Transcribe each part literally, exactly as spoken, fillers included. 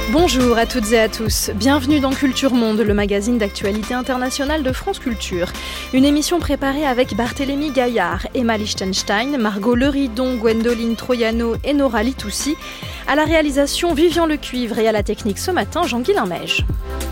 Bonjour à toutes et à tous, bienvenue dans Culture Monde, le magazine d'actualité internationale de France Culture. Une émission préparée avec Barthélémy Gaillard, Emma Lichtenstein, Margot Leridon, Gwendoline Troiano et Nora Litoussi. À la réalisation, Vivian Lecuivre et à la technique ce matin, Jean-Guy Limège.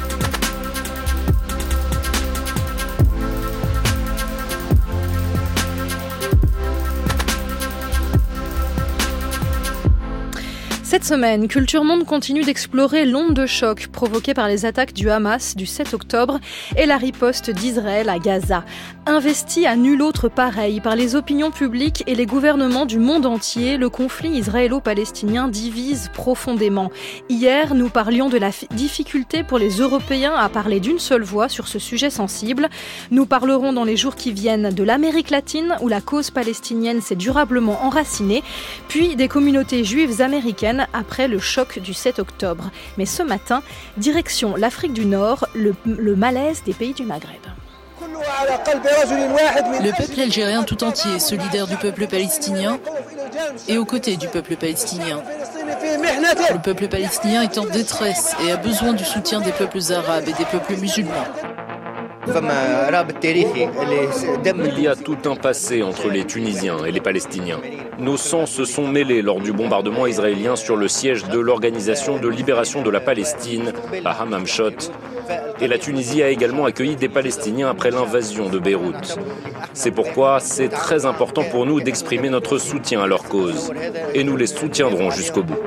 Cette semaine, Culture Monde continue d'explorer l'onde de choc provoquée par les attaques du Hamas du sept octobre et la riposte d'Israël à Gaza. Investi à nul autre pareil par les opinions publiques et les gouvernements du monde entier, le conflit israélo-palestinien divise profondément. Hier, nous parlions de la difficulté pour les Européens à parler d'une seule voix sur ce sujet sensible. Nous parlerons dans les jours qui viennent de l'Amérique latine où la cause palestinienne s'est durablement enracinée, puis des communautés juives américaines après le choc du sept octobre. Mais ce matin, direction l'Afrique du Nord, le, le malaise des pays du Maghreb. Le peuple algérien tout entier est solidaire du peuple palestinien et aux côtés du peuple palestinien. Le peuple palestinien est en détresse et a besoin du soutien des peuples arabes et des peuples musulmans. Il y a tout un passé entre les Tunisiens et les Palestiniens. Nos sangs se sont mêlés lors du bombardement israélien sur le siège de l'Organisation de libération de la Palestine à Hamamshot. Et la Tunisie a également accueilli des Palestiniens après l'invasion de Beyrouth. C'est pourquoi c'est très important pour nous d'exprimer notre soutien à leur cause. Et nous les soutiendrons jusqu'au bout.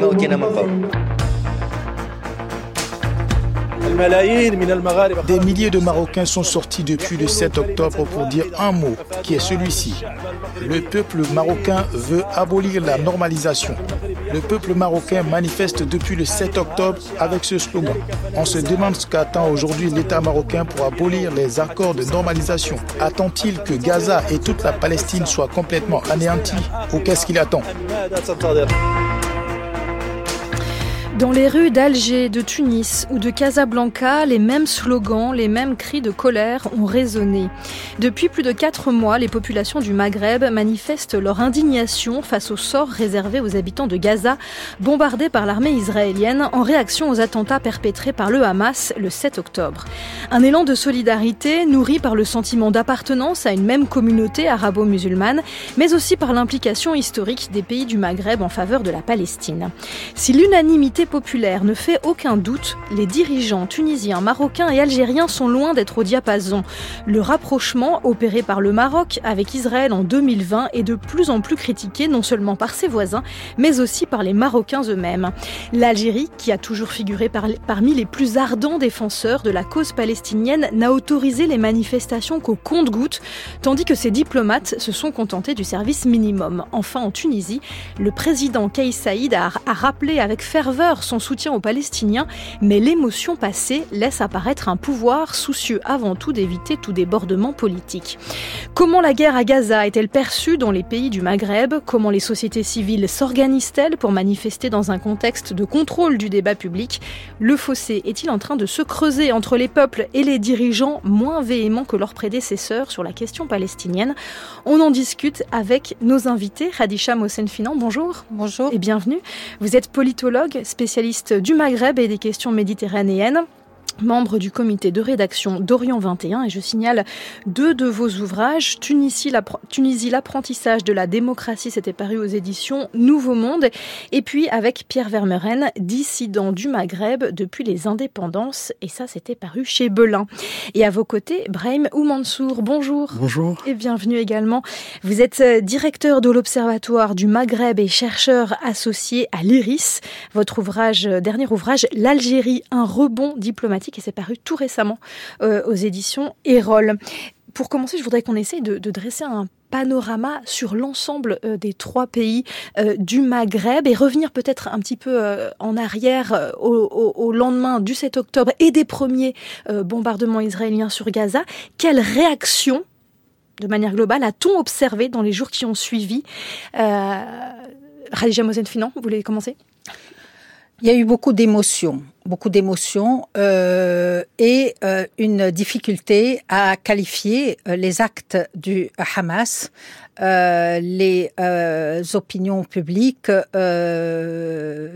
Des milliers de Marocains sont sortis depuis le sept octobre pour dire un mot, qui est celui-ci. Le peuple marocain veut abolir la normalisation. Le peuple marocain manifeste depuis le sept octobre avec ce slogan. On se demande ce qu'attend aujourd'hui l'État marocain pour abolir les accords de normalisation. Attend-il que Gaza et toute la Palestine soient complètement anéantis ou qu'est-ce qu'il attend ? Dans les rues d'Alger, de Tunis ou de Casablanca, les mêmes slogans, les mêmes cris de colère ont résonné. Depuis plus de quatre mois, les populations du Maghreb manifestent leur indignation face au sort réservé aux habitants de Gaza, bombardés par l'armée israélienne en réaction aux attentats perpétrés par le Hamas le sept octobre. Un élan de solidarité nourri par le sentiment d'appartenance à une même communauté arabo-musulmane, mais aussi par l'implication historique des pays du Maghreb en faveur de la Palestine. Si l'unanimité populaire ne fait aucun doute, les dirigeants tunisiens, marocains et algériens sont loin d'être au diapason. Le rapprochement opéré par le Maroc avec Israël en deux mille vingt est de plus en plus critiqué non seulement par ses voisins, mais aussi par les Marocains eux-mêmes. L'Algérie, qui a toujours figuré par, parmi les plus ardents défenseurs de la cause palestinienne, n'a autorisé les manifestations qu'au compte-gouttes, tandis que ses diplomates se sont contentés du service minimum. Enfin, en Tunisie, le président Kais Saïed a, a rappelé avec ferveur son soutien aux Palestiniens, mais l'émotion passée laisse apparaître un pouvoir soucieux avant tout d'éviter tout débordement politique. Comment la guerre à Gaza est-elle perçue dans les pays du Maghreb ? Comment les sociétés civiles s'organisent-elles pour manifester dans un contexte de contrôle du débat public ? Le fossé est-il en train de se creuser entre les peuples et les dirigeants moins véhéments que leurs prédécesseurs sur la question palestinienne ? On en discute avec nos invités. Khadija Mohsen-Finan, bonjour. Bonjour. Et bienvenue. Vous êtes politologue, spécialiste du Maghreb et des questions méditerranéennes, membre du comité de rédaction d'Orient vingt et un, et je signale deux de vos ouvrages. Tunisie, Tunisie, l'apprentissage de la démocratie, c'était paru aux éditions Nouveau Monde, et puis avec Pierre Vermeuren, dissident du Maghreb depuis les indépendances, et ça c'était paru chez Belin. Et à vos côtés, Brahim Oumansour, bonjour. Bonjour. Et bienvenue également. Vous êtes directeur de l'Observatoire du Maghreb et chercheur associé à l'I R I S. Votre ouvrage, dernier ouvrage, L'Algérie, un rebond diplomatique, et c'est paru tout récemment euh, aux éditions Erol. Pour commencer, je voudrais qu'on essaye de, de dresser un panorama sur l'ensemble euh, des trois pays euh, du Maghreb et revenir peut-être un petit peu euh, en arrière euh, au, au, au lendemain du sept octobre et des premiers euh, bombardements israéliens sur Gaza. Quelle réaction, de manière globale, a-t-on observé dans les jours qui ont suivi ? euh, Khadija Mohsen-Finan, vous voulez commencer ? Il y a eu beaucoup d'émotions, beaucoup d'émotions euh, et euh, une difficulté à qualifier euh, les actes du Hamas. Euh, les euh, opinions publiques euh,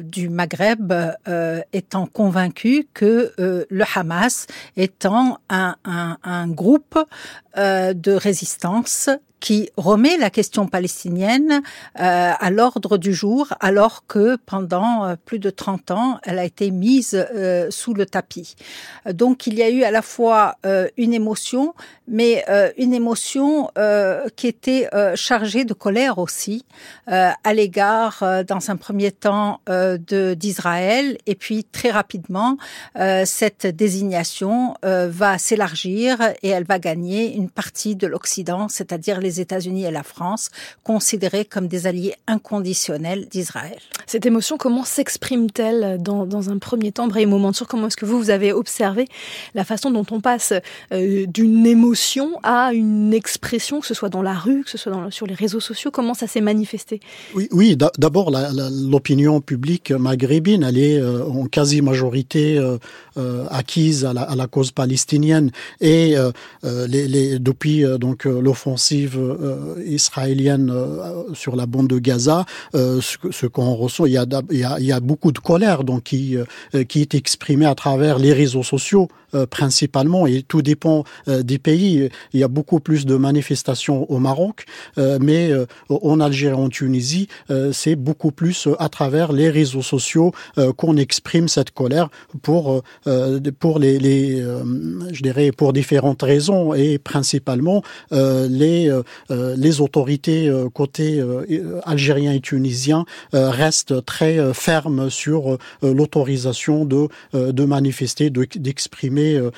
du Maghreb euh, étant convaincus que euh, le Hamas étant un, un, un groupe euh, de résistance qui remet la question palestinienne euh, à l'ordre du jour, alors que pendant euh, plus de trente ans, elle a été mise euh, sous le tapis. Donc il y a eu à la fois euh, une émotion, mais euh, une émotion euh, qui était euh, chargée de colère aussi, euh, à l'égard, euh, dans un premier temps, euh, de, d'Israël, et puis très rapidement, euh, cette désignation euh, va s'élargir et elle va gagner une partie de l'Occident, c'est-à-dire les les États-Unis et la France, considérés comme des alliés inconditionnels d'Israël. Cette émotion, comment s'exprime-t-elle dans, dans un premier temps, Brahim Mansour? Comment est-ce que vous, vous avez observé la façon dont on passe euh, d'une émotion à une expression, que ce soit dans la rue, que ce soit dans, sur les réseaux sociaux? Comment ça s'est manifesté? Oui, oui d'abord, la, la, l'opinion publique maghrébine, elle est euh, en quasi-majorité euh, euh, acquise à la, à la cause palestinienne. Et euh, les, les, depuis euh, donc, l'offensive Euh, israélienne euh, sur la bande de Gaza, euh, ce, ce qu'on ressent, il y a, il y a, il y a beaucoup de colère donc qui, euh, qui est exprimée à travers les réseaux sociaux euh, principalement, et tout dépend euh, des pays. Il y a beaucoup plus de manifestations au Maroc, euh, mais euh, en Algérie, en Tunisie, euh, c'est beaucoup plus à travers les réseaux sociaux euh, qu'on exprime cette colère pour euh, pour les, les euh, je dirais pour différentes raisons, et principalement euh, les Euh, les autorités euh, côté euh, algérien et tunisien euh, restent très euh, fermes sur euh, l'autorisation de euh, de manifester, de, d'exprimer, euh,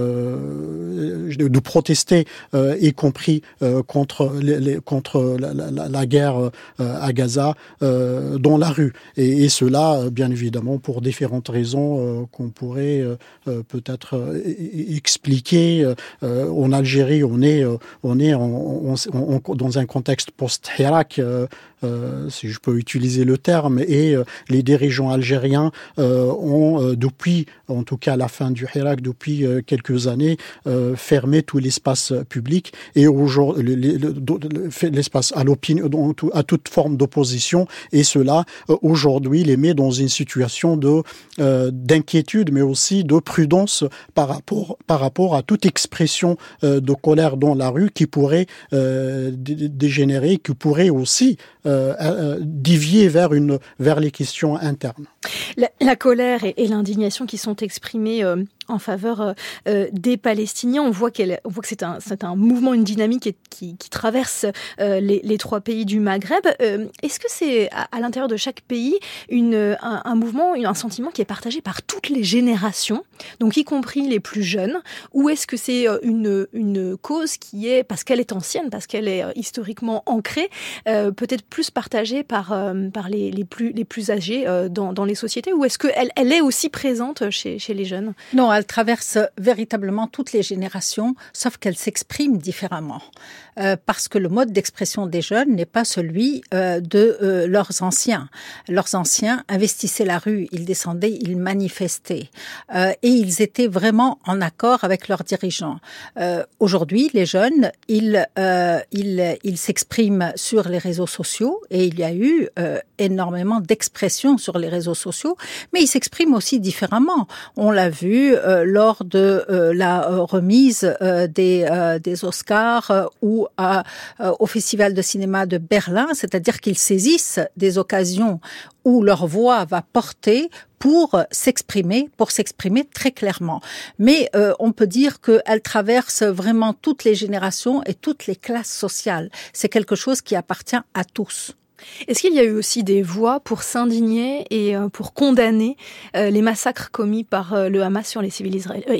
euh, de protester, euh, y compris euh, contre les, les, contre la, la, la guerre euh, à Gaza euh, dans la rue. Et, et cela, bien évidemment, pour différentes raisons euh, qu'on pourrait euh, peut-être euh, expliquer. Euh, en Algérie, on est on est en On, on, dans un contexte post-Hirak, euh, euh, si je peux utiliser le terme, et euh, les dirigeants algériens euh, ont, euh, depuis, en tout cas à la fin du Hirak, depuis euh, quelques années, euh, fermé tout l'espace public, et aujourd'hui, le, le, le, l'espace à l'opinion, à toute forme d'opposition, et cela, euh, aujourd'hui, les met dans une situation de, euh, d'inquiétude, mais aussi de prudence par rapport, par rapport à toute expression euh, de colère dans la rue qui pourrait Euh, dégénérer, qui pourrait aussi euh, euh, dévier vers, une, vers les questions internes. La, la colère et, et l'indignation qui sont exprimées euh, en faveur euh, des Palestiniens, on voit, qu'elle, on voit que c'est un, c'est un mouvement, une dynamique qui, qui traverse euh, les, les trois pays du Maghreb. Euh, est-ce que c'est à, à l'intérieur de chaque pays une, un, un mouvement, un sentiment qui est partagé par toutes les générations, donc y compris les plus jeunes, ou est-ce que c'est une, une cause qui est, parce qu'elle est ancienne, parce qu'elle est historiquement ancrée, euh, peut-être plus partagée par, euh, par les, les, plus, les plus âgés euh, dans, dans les sociétés, ou est-ce qu'elle elle est aussi présente chez, chez les jeunes? Non, elle traverse véritablement toutes les générations, sauf qu'elle s'exprime différemment. Euh, parce que le mode d'expression des jeunes n'est pas celui euh, de euh, leurs anciens. Leurs anciens investissaient la rue, ils descendaient, ils manifestaient. Euh, et ils étaient vraiment en accord avec leurs dirigeants. Euh, aujourd'hui, les jeunes, ils, euh, ils, ils s'expriment sur les réseaux sociaux, et il y a eu euh, énormément d'expressions sur les réseaux sociaux, mais ils s'expriment aussi différemment. On l'a vu euh, lors de euh, la euh, remise euh, des, euh, des Oscars euh, ou à, euh, au Festival de cinéma de Berlin, c'est-à-dire qu'ils saisissent des occasions où leur voix va porter pour s'exprimer, pour s'exprimer très clairement. Mais euh, on peut dire qu'elle traverse vraiment toutes les générations et toutes les classes sociales. C'est quelque chose qui appartient à tous. Est-ce qu'il y a eu aussi des voix pour s'indigner et pour condamner les massacres commis par le Hamas sur les civils israéliens ?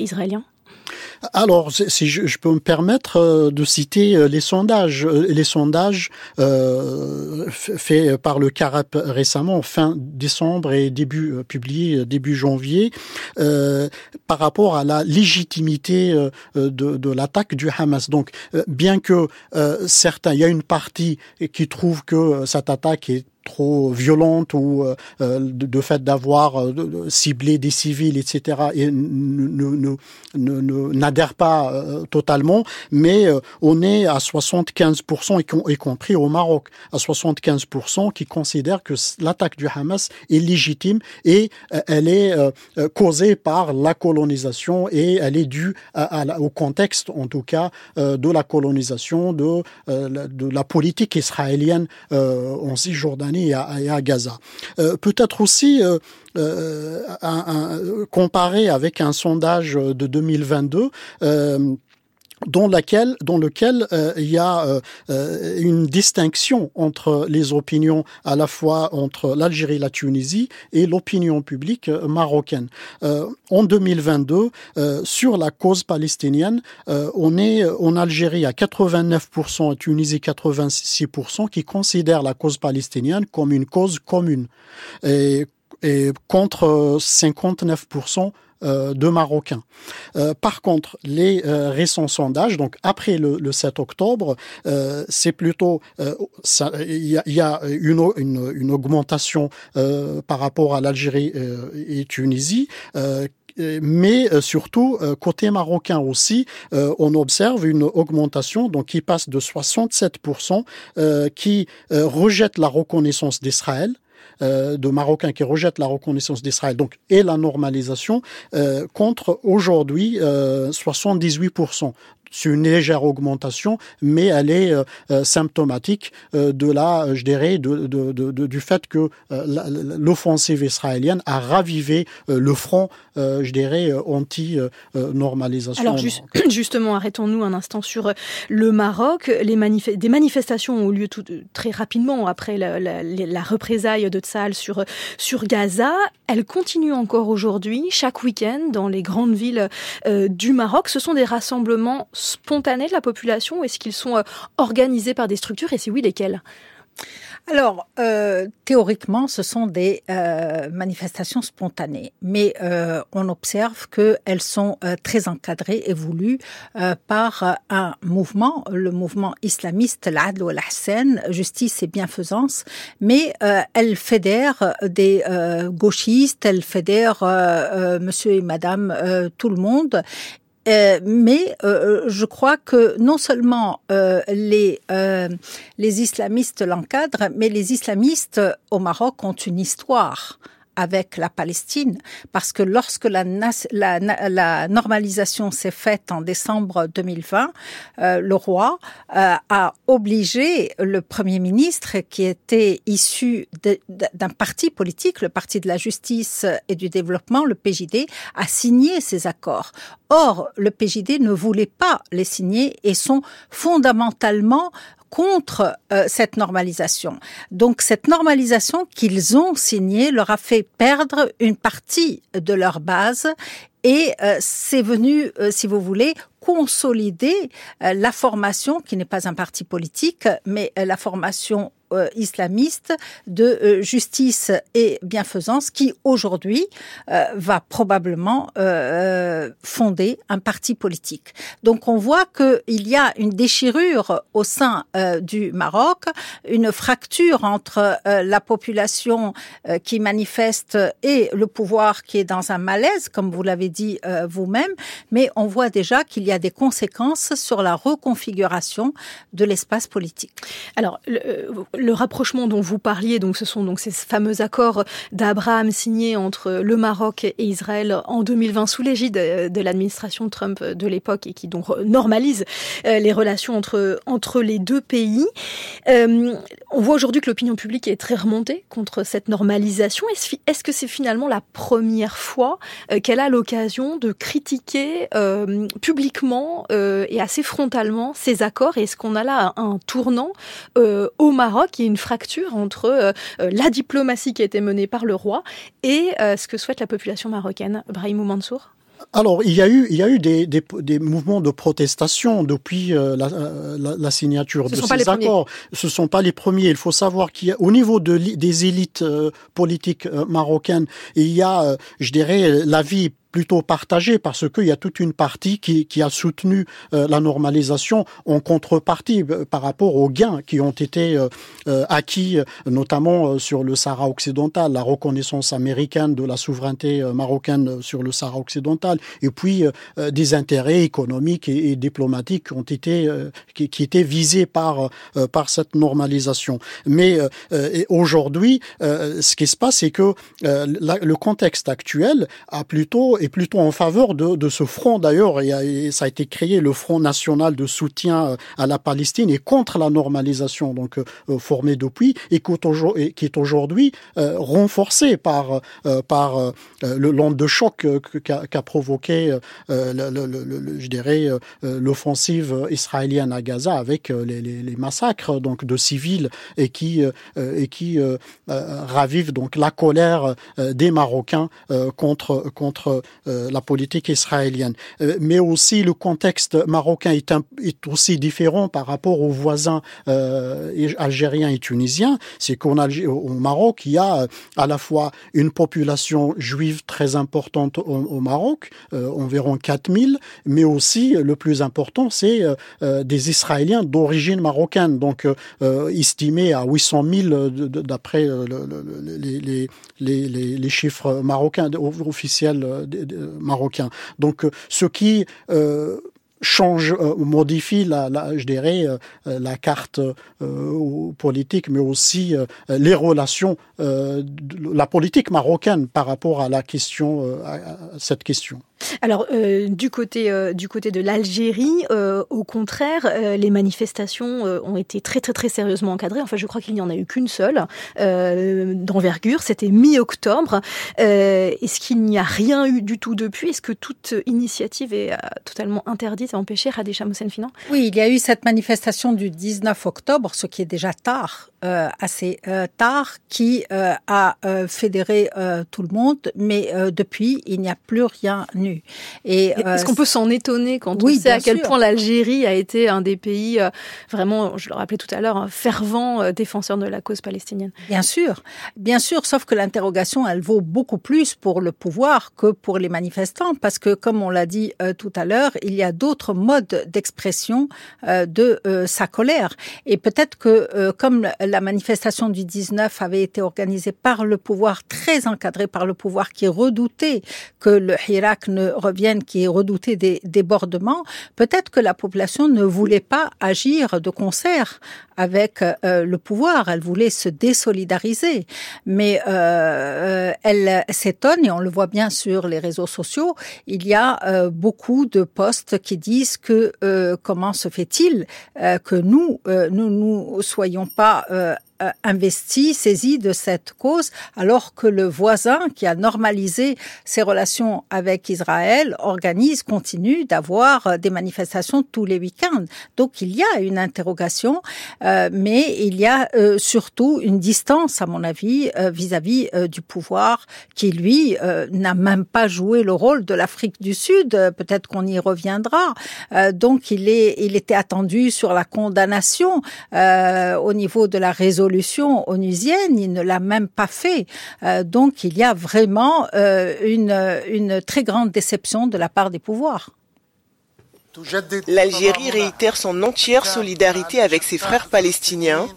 Alors, si je, je peux me permettre de citer les sondages, les sondages euh, faits par le CAREP récemment, fin décembre et début publié début janvier, euh, par rapport à la légitimité de, de l'attaque du Hamas. Donc, bien que euh, certains, il y a une partie qui trouve que cette attaque est trop violente ou euh, de, de fait d'avoir euh, ciblé des civils, et cetera, et ne, ne, ne, ne, n'adhère pas euh, totalement, mais euh, on est à soixante-quinze pour cent, y, y compris au Maroc, à soixante-quinze pour cent qui considèrent que l'attaque du Hamas est légitime et euh, elle est euh, causée par la colonisation et elle est due à, à, au contexte, en tout cas, euh, de la colonisation, de, euh, de la politique israélienne euh, en Cisjordanie et à, et à Gaza. Euh, peut-être aussi euh, euh, un, un, comparé avec un sondage de deux mille vingt-deux, euh, dans laquelle, dans lequel euh, il y a euh, une distinction entre les opinions à la fois entre l'Algérie et la Tunisie et l'opinion publique marocaine. Euh, en deux mille vingt-deux, euh, sur la cause palestinienne, euh, on est en Algérie à quatre-vingt-neuf pour cent, en Tunisie quatre-vingt-six pour cent qui considèrent la cause palestinienne comme une cause commune et, et contre cinquante-neuf pour cent Euh, de Marocains. Euh, par contre, les euh, récents sondages, donc après le, le sept octobre, euh, c'est plutôt il y, y a une, une, une augmentation euh, par rapport à l'Algérie euh, et Tunisie. Euh, mais surtout, côté marocain aussi, euh, on observe une augmentation donc qui passe de soixante-sept pour cent euh, qui euh, rejettent la reconnaissance d'Israël, Euh, de Marocains qui rejettent la reconnaissance d'Israël donc, et la normalisation, euh, contre aujourd'hui euh, soixante-dixhuit pour cent. C'est une légère augmentation, mais elle est euh, symptomatique euh, de la, je dirais, de, de, de, de, du fait que euh, l'offensive israélienne a ravivé euh, le front, euh, je dirais, anti-normalisation. Alors juste, justement, arrêtons-nous un instant sur le Maroc. Les manif- des manifestations ont eu lieu tout, très rapidement après la, la, la représaille de Tsahal sur, sur Gaza. Elles continuent encore aujourd'hui, chaque week-end, dans les grandes villes euh, du Maroc. Ce sont des rassemblements spontanés de la population ou est-ce qu'ils sont euh, organisés par des structures et si oui, lesquelles ? Alors, euh, théoriquement, ce sont des euh, manifestations spontanées, mais euh, on observe qu'elles sont euh, très encadrées et voulues euh, par un mouvement, le mouvement islamiste, l'Adl ou l'Ahsan, justice et bienfaisance, mais euh, elles fédèrent des euh, gauchistes, elles fédèrent euh, euh, monsieur et madame, euh, tout le monde. Euh, mais euh, je crois que non seulement euh, les euh, les islamistes l'encadrent, mais les islamistes au Maroc ont une histoire avec la Palestine, parce que lorsque la, la, la normalisation s'est faite en décembre deux mille vingt, euh, le roi euh, a obligé le Premier ministre, qui était issu de, de, d'un parti politique, le Parti de la Justice et du Développement, le P J D, à signer ces accords. Or, le P J D ne voulait pas les signer et sont fondamentalement contre euh, cette normalisation. Donc cette normalisation qu'ils ont signée leur a fait perdre une partie de leur base et euh, c'est venu, euh, si vous voulez, consolider euh, la formation, qui n'est pas un parti politique, mais euh, la formation euh, islamiste de euh, justice et bienfaisance, qui aujourd'hui euh, va probablement euh, fonder un parti politique. Donc on voit qu'il y a une déchirure au sein euh, du Maroc, une fracture entre euh, la population euh, qui manifeste et le pouvoir qui est dans un malaise, comme vous l'avez dit euh, vous-même, mais on voit déjà qu'il y a des conséquences sur la reconfiguration de l'espace politique. Alors, le, le rapprochement dont vous parliez, donc ce sont donc ces fameux accords d'Abraham signés entre le Maroc et Israël en deux mille vingt sous l'égide de l'administration Trump de l'époque et qui donc normalise les relations entre entre les deux pays. Euh, on voit aujourd'hui que l'opinion publique est très remontée contre cette normalisation. Est-ce, est-ce que c'est finalement la première fois qu'elle a l'occasion de critiquer euh, publiquement euh, et assez frontalement ces accords? Et est-ce qu'on a là un, un tournant euh, au Maroc? Il y a une fracture entre euh, la diplomatie qui a été menée par le roi et euh, ce que souhaite la population marocaine. Brahim Mansour? Alors, il y a eu, il y a eu des, des, des mouvements de protestation depuis euh, la, la, la signature Ce de ces accords. Ce ne sont pas les premiers. Il faut savoir qu'au niveau de, des élites euh, politiques euh, marocaines, il y a, euh, je dirais, la vie plutôt partagé parce qu'il y a toute une partie qui, qui a soutenu euh, la normalisation en contrepartie euh, par rapport aux gains qui ont été euh, euh, acquis, notamment euh, sur le Sahara occidental, la reconnaissance américaine de la souveraineté euh, marocaine sur le Sahara occidental, et puis euh, des intérêts économiques et, et diplomatiques qui ont été euh, qui, qui étaient visés par euh, par cette normalisation. Mais euh, aujourd'hui, euh, ce qui se passe, c'est que euh, la, le contexte actuel a plutôt est plutôt en faveur de, de ce front. D'ailleurs, il y a, et ça a été créé le Front national de soutien à la Palestine et contre la normalisation, donc euh, formé depuis et qui est aujourd'hui euh, renforcé par euh, par euh, le l'onde de choc euh, qu'a, qu'a provoqué, euh, le, le, le, le, je dirais, euh, l'offensive israélienne à Gaza avec euh, les, les, les massacres donc de civils et qui euh, et qui euh, euh, ravive donc la colère euh, des Marocains euh, contre contre euh, la politique israélienne. Euh, mais aussi le contexte marocain est, un, est aussi différent par rapport aux voisins euh, algériens et tunisiens. C'est qu'au Maroc, il y a à la fois une population juive très importante au, au Maroc, euh, environ quatre mille, mais aussi le plus important, c'est euh, des Israéliens d'origine marocaine, donc euh, estimés à huit cent mille d'après le, le, les, les, les, les chiffres marocains officiels marocains. Donc, ce qui euh, change, euh, modifie la, la, je dirais, euh, la carte euh, politique, mais aussi euh, les relations, euh, de la politique marocaine par rapport à la question, euh, à cette question. Alors, euh, du côté euh, du côté de l'Algérie, euh, au contraire, euh, les manifestations euh, ont été très très très sérieusement encadrées. Enfin, je crois qu'il n'y en a eu qu'une seule euh, d'envergure. C'était mi-octobre. Euh, est-ce qu'il n'y a rien eu du tout depuis ? Est-ce que toute initiative est euh, totalement interdite et empêchée, Khadija Moussenfinan ? Oui, il y a eu cette manifestation du dix-neuf octobre, ce qui est déjà tard, euh, assez euh, tard, qui euh, a euh, fédéré euh, tout le monde. Mais euh, depuis, il n'y a plus rien eu. Et, euh, Est-ce qu'on peut s'en étonner quand oui, on sait à quel sûr. point l'Algérie a été un des pays euh, vraiment, je le rappelais tout à l'heure, un fervent euh, défenseur de la cause palestinienne ? Bien sûr, bien sûr, sauf que l'interrogation, elle vaut beaucoup plus pour le pouvoir que pour les manifestants, parce que, comme on l'a dit euh, tout à l'heure, il y a d'autres modes d'expression euh, de euh, sa colère. Et peut-être que, euh, comme la manifestation du dix-neuf avait été organisée par le pouvoir, très encadrée par le pouvoir, qui redoutait que le Hirak ne reviennent, qui redoutait des débordements, peut-être que la population ne voulait pas agir de concert avec euh, le pouvoir, elle voulait se désolidariser. Mais euh, elle s'étonne, et on le voit bien sur les réseaux sociaux, il y a euh, beaucoup de posts qui disent que euh, comment se fait-il euh, que nous, euh, nous, nous soyons pas euh, investi, saisi de cette cause, alors que le voisin qui a normalisé ses relations avec Israël organise, continue d'avoir des manifestations tous les week-ends. Donc il y a une interrogation, euh, mais il y a euh, surtout une distance, à mon avis, euh, vis-à-vis euh, du pouvoir qui, lui, euh, n'a même pas joué le rôle de l'Afrique du Sud. Euh, peut-être qu'on y reviendra. Euh, donc il est, il était attendu sur la condamnation euh, au niveau de la résolution onusienne, il ne l'a même pas fait. Euh, donc il y a vraiment euh, une, une très grande déception de la part des pouvoirs. L'Algérie réitère son entière solidarité avec ses frères palestiniens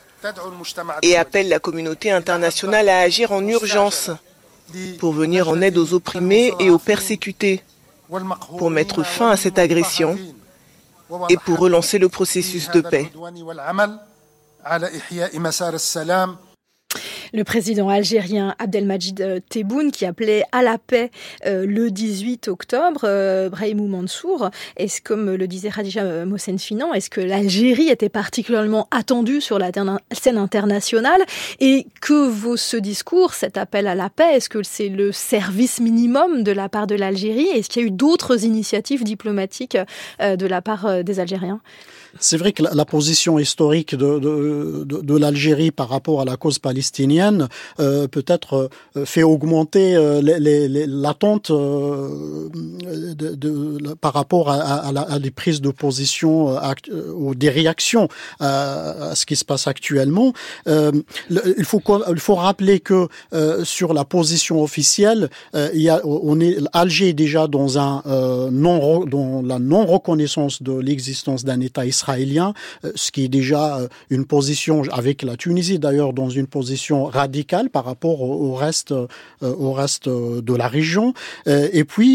et appelle la communauté internationale à agir en urgence pour venir en aide aux opprimés et aux persécutés, pour mettre fin à cette agression et pour relancer le processus de paix. Le président algérien Abdelmadjid Tebboune qui appelait à la paix euh, le dix-huit octobre, euh, Brahimou Mansour, est-ce, comme le disait Khadija Moussenfinan, est-ce que l'Algérie était particulièrement attendue sur la scène internationale et que vaut ce discours, cet appel à la paix? Est-ce que c'est le service minimum de la part de l'Algérie? Est-ce qu'il y a eu d'autres initiatives diplomatiques euh, de la part euh, des Algériens? C'est vrai que la, la position historique de, de, de, de l'Algérie par rapport à la cause palestinienne palestinienne euh, peut-être euh, fait augmenter euh, les, les, les, l'attente euh, de, de, de, par rapport à, à, à des prises de position euh, ou des réactions à, à ce qui se passe actuellement. Euh, le, il faut il faut rappeler que euh, sur la position officielle, euh, il y a on est Alger est déjà dans un euh, non dans la non reconnaissance de l'existence d'un État israélien, euh, ce qui est déjà euh, une position avec la Tunisie d'ailleurs dans une position radicale par rapport au, au reste euh, au reste de la région. Euh, et puis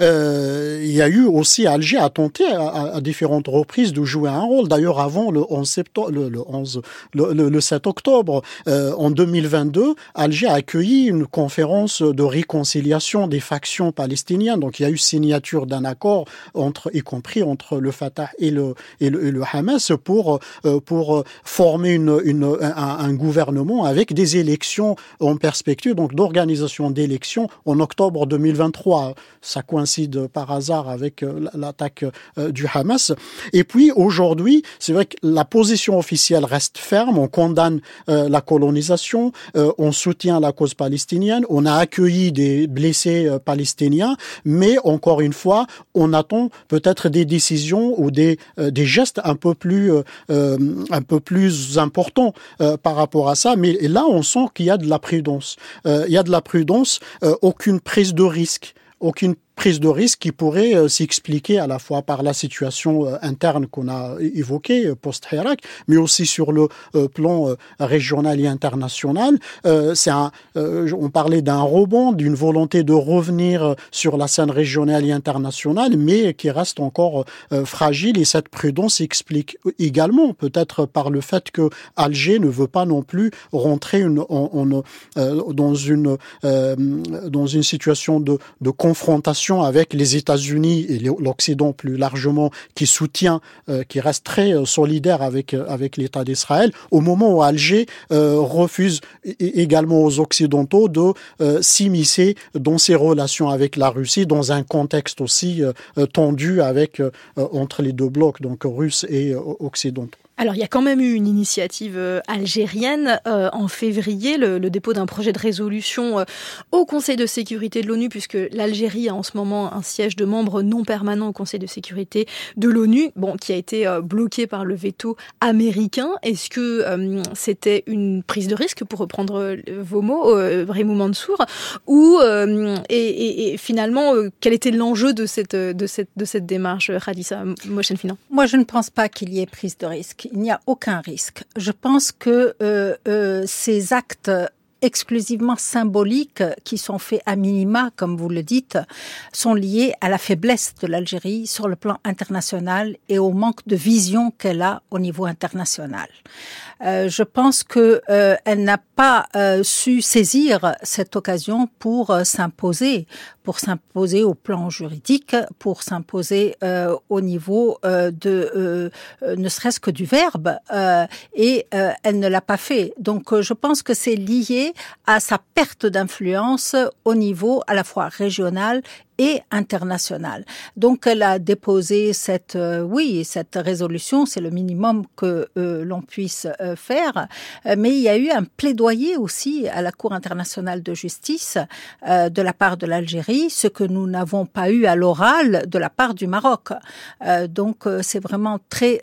euh, il y a eu aussi Alger a tenté à, à différentes reprises de jouer un rôle. D'ailleurs avant le onze septembre, le, le onze, le, le, le sept octobre euh, en deux mille vingt-deux, Alger a accueilli une conférence de réconciliation des factions palestiniennes. Donc il y a eu signature d'un accord entre, y compris entre le Fatah et le et le, et le Hamas pour euh, pour former une, une un, un gouvernement avec des élections en perspective, donc d'organisation d'élections en octobre deux mille vingt-trois. Ça coïncide par hasard avec l'attaque du Hamas. Et puis aujourd'hui, c'est vrai que la position officielle reste ferme. On condamne euh, la colonisation, euh, on soutient la cause palestinienne, on a accueilli des blessés euh, palestiniens, mais encore une fois, on attend peut-être des décisions ou des euh, des gestes un peu plus euh, un peu plus importants euh, par rapport à ça. Mais là, on sent qu'il y a de la prudence. Euh, il y a de la prudence, euh, aucune prise de risque, aucune prise de risque qui pourrait euh, s'expliquer à la fois par la situation euh, interne qu'on a évoquée, euh, post-Hirak, mais aussi sur le euh, plan euh, régional et international. Euh, c'est un, euh, on parlait d'un rebond, d'une volonté de revenir euh, sur la scène régionale et internationale, mais qui reste encore euh, fragile, et cette prudence s'explique également peut-être par le fait que Alger ne veut pas non plus rentrer une, en, en, euh, dans, une, euh, dans une situation de, de confrontation avec les États-Unis et l'Occident plus largement, qui soutient, euh, qui reste très euh, solidaire avec euh, avec l'État d'Israël, au moment où Alger euh, refuse également aux Occidentaux de euh, s'immiscer dans ses relations avec la Russie, dans un contexte aussi euh, tendu avec euh, entre les deux blocs, donc russes et euh, occidentaux. Alors, il y a quand même eu une initiative euh, algérienne euh, en février, le, le dépôt d'un projet de résolution euh, au Conseil de sécurité de l'ONU, puisque l'Algérie a en ce moment un siège de membre non permanent au Conseil de sécurité de l'ONU, bon, qui a été euh, bloqué par le veto américain. Est-ce que euh, c'était une prise de risque, pour reprendre euh, vos mots, euh, Brahim Mansour, ou euh, et, et, et finalement, euh, quel était l'enjeu de cette de cette de cette démarche, Radissa Mohsen-Finan? Moi, je ne pense pas qu'il y ait prise de risque. Il n'y a aucun risque. Je pense que euh, euh, ces actes exclusivement symboliques qui sont faits à minima, comme vous le dites, sont liés à la faiblesse de l'Algérie sur le plan international et au manque de vision qu'elle a au niveau international. Euh, je pense que euh, elle n'a pas euh, su saisir cette occasion pour euh, s'imposer, pour s'imposer au plan juridique, pour s'imposer euh, au niveau euh, de euh, ne serait-ce que du verbe, euh, et euh, elle ne l'a pas fait. Donc euh, je pense que c'est lié à sa perte d'influence au niveau à la fois régional et internationale. Donc elle a déposé cette euh, oui cette résolution, c'est le minimum que euh, l'on puisse euh, faire, euh, mais il y a eu un plaidoyer aussi à la Cour internationale de justice euh, de la part de l'Algérie, ce que nous n'avons pas eu à l'oral de la part du Maroc. Euh, donc euh, c'est vraiment très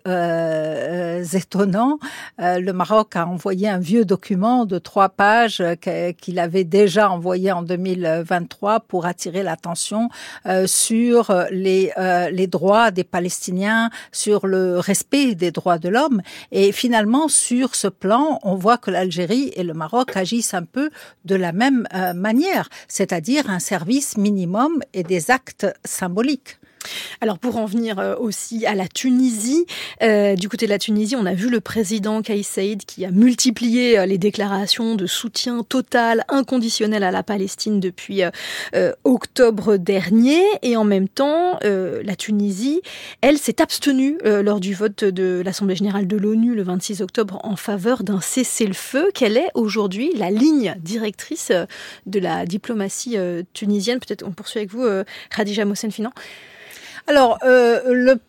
euh, euh, étonnant. Euh, le Maroc a envoyé un vieux document de trois pages euh, qu'il avait déjà envoyé en deux mille vingt-trois pour attirer l'attention Euh, sur les, euh, les droits des Palestiniens, sur le respect des droits de l'homme. Et finalement, sur ce plan, on voit que l'Algérie et le Maroc agissent un peu de la même euh, manière, c'est-à-dire un service minimum et des actes symboliques. Alors pour en venir aussi à la Tunisie, euh, du côté de la Tunisie, on a vu le président Kais Saïed qui a multiplié les déclarations de soutien total, inconditionnel à la Palestine depuis euh, octobre dernier. Et en même temps, euh, la Tunisie, elle, s'est abstenue euh, lors du vote de l'Assemblée générale de l'ONU le vingt-six octobre en faveur d'un cessez-le-feu. Quelle est aujourd'hui la ligne directrice de la diplomatie euh, tunisienne? Peut-être on poursuit avec vous, euh, Khadija Mohsen-Finan. Alors, euh, le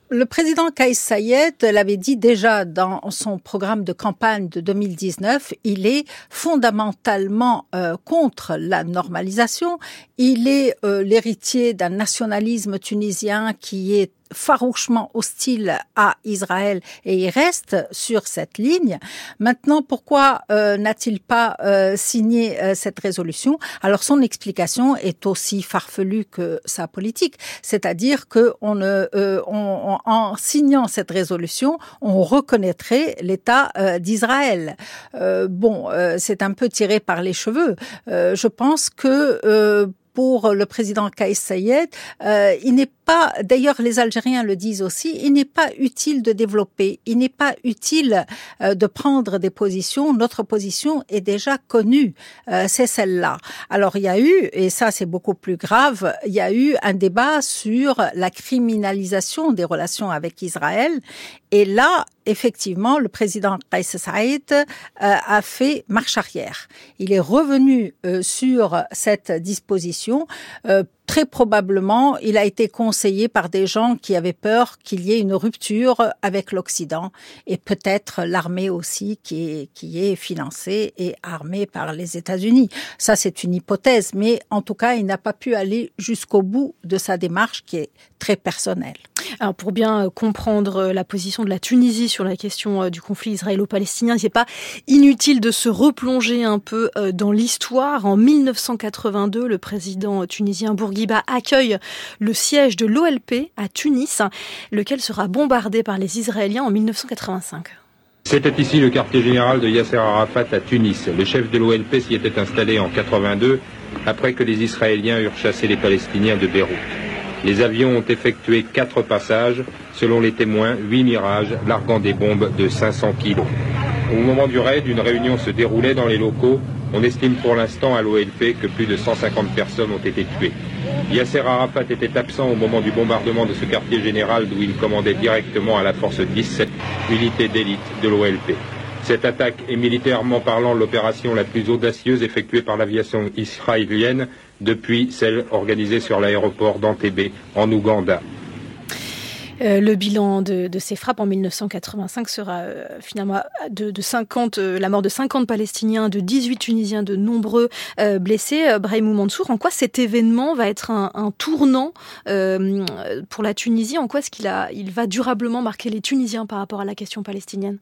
Le président Kais Saied l'avait dit déjà dans son programme de campagne de deux mille dix-neuf, il est fondamentalement euh, contre la normalisation. Il est euh, l'héritier d'un nationalisme tunisien qui est farouchement hostile à Israël et il reste sur cette ligne. Maintenant, pourquoi euh, n'a-t-il pas euh, signé euh, cette résolution? Alors, son explication est aussi farfelue que sa politique, c'est-à-dire que on, euh, on, on, en signant cette résolution, on reconnaîtrait l'État euh, d'Israël. Euh, bon, euh, c'est un peu tiré par les cheveux. Euh, je pense que euh, pour le président Kais Saied, euh, il n'est pas, d'ailleurs les Algériens le disent aussi, il n'est pas utile de développer, il n'est pas utile euh, de prendre des positions. Notre position est déjà connue, euh, c'est celle-là. Alors il y a eu, et ça c'est beaucoup plus grave, il y a eu un débat sur la criminalisation des relations avec Israël. Et là, effectivement, le président Kais Saied euh, a fait marche arrière. Il est revenu euh, sur cette disposition. Euh, Très probablement, il a été conseillé par des gens qui avaient peur qu'il y ait une rupture avec l'Occident et peut-être l'armée aussi qui est, qui est financée et armée par les États-Unis. Ça, c'est une hypothèse, mais en tout cas, il n'a pas pu aller jusqu'au bout de sa démarche qui est très personnelle. Alors pour bien comprendre la position de la Tunisie sur la question du conflit israélo-palestinien, c'est pas inutile de se replonger un peu dans l'histoire. En mille neuf cent quatre-vingt-deux, le président tunisien Bourguiba accueille le siège de l'O L P à Tunis, lequel sera bombardé par les Israéliens en mille neuf cent quatre-vingt-cinq. C'était ici le quartier général de Yasser Arafat à Tunis. Le chef de l'O L P s'y était installé en quatre-vingt-deux, après que les Israéliens eurent chassé les Palestiniens de Beyrouth. Les avions ont effectué quatre passages, selon les témoins, huit mirages, larguant des bombes de cinq cents kilos. Au moment du raid, une réunion se déroulait dans les locaux. On estime pour l'instant à l'O L P que plus de cent cinquante personnes ont été tuées. Yasser Arafat était absent au moment du bombardement de ce quartier général d'où il commandait directement à la force dix-sept, unité d'élite de l'O L P. Cette attaque est militairement parlant l'opération la plus audacieuse effectuée par l'aviation israélienne depuis celle organisée sur l'aéroport d'Entebbe en Ouganda. Euh, le bilan de, de ces frappes en mille neuf cent quatre-vingt-cinq sera euh, finalement de, de cinquante, euh, la mort de cinquante Palestiniens, de dix-huit Tunisiens, de nombreux euh, blessés. Euh, Brahimou Mansour, en quoi cet événement va être un, un tournant euh, pour la Tunisie? En quoi est-ce qu'il a, il va durablement marquer les Tunisiens par rapport à la question palestinienne?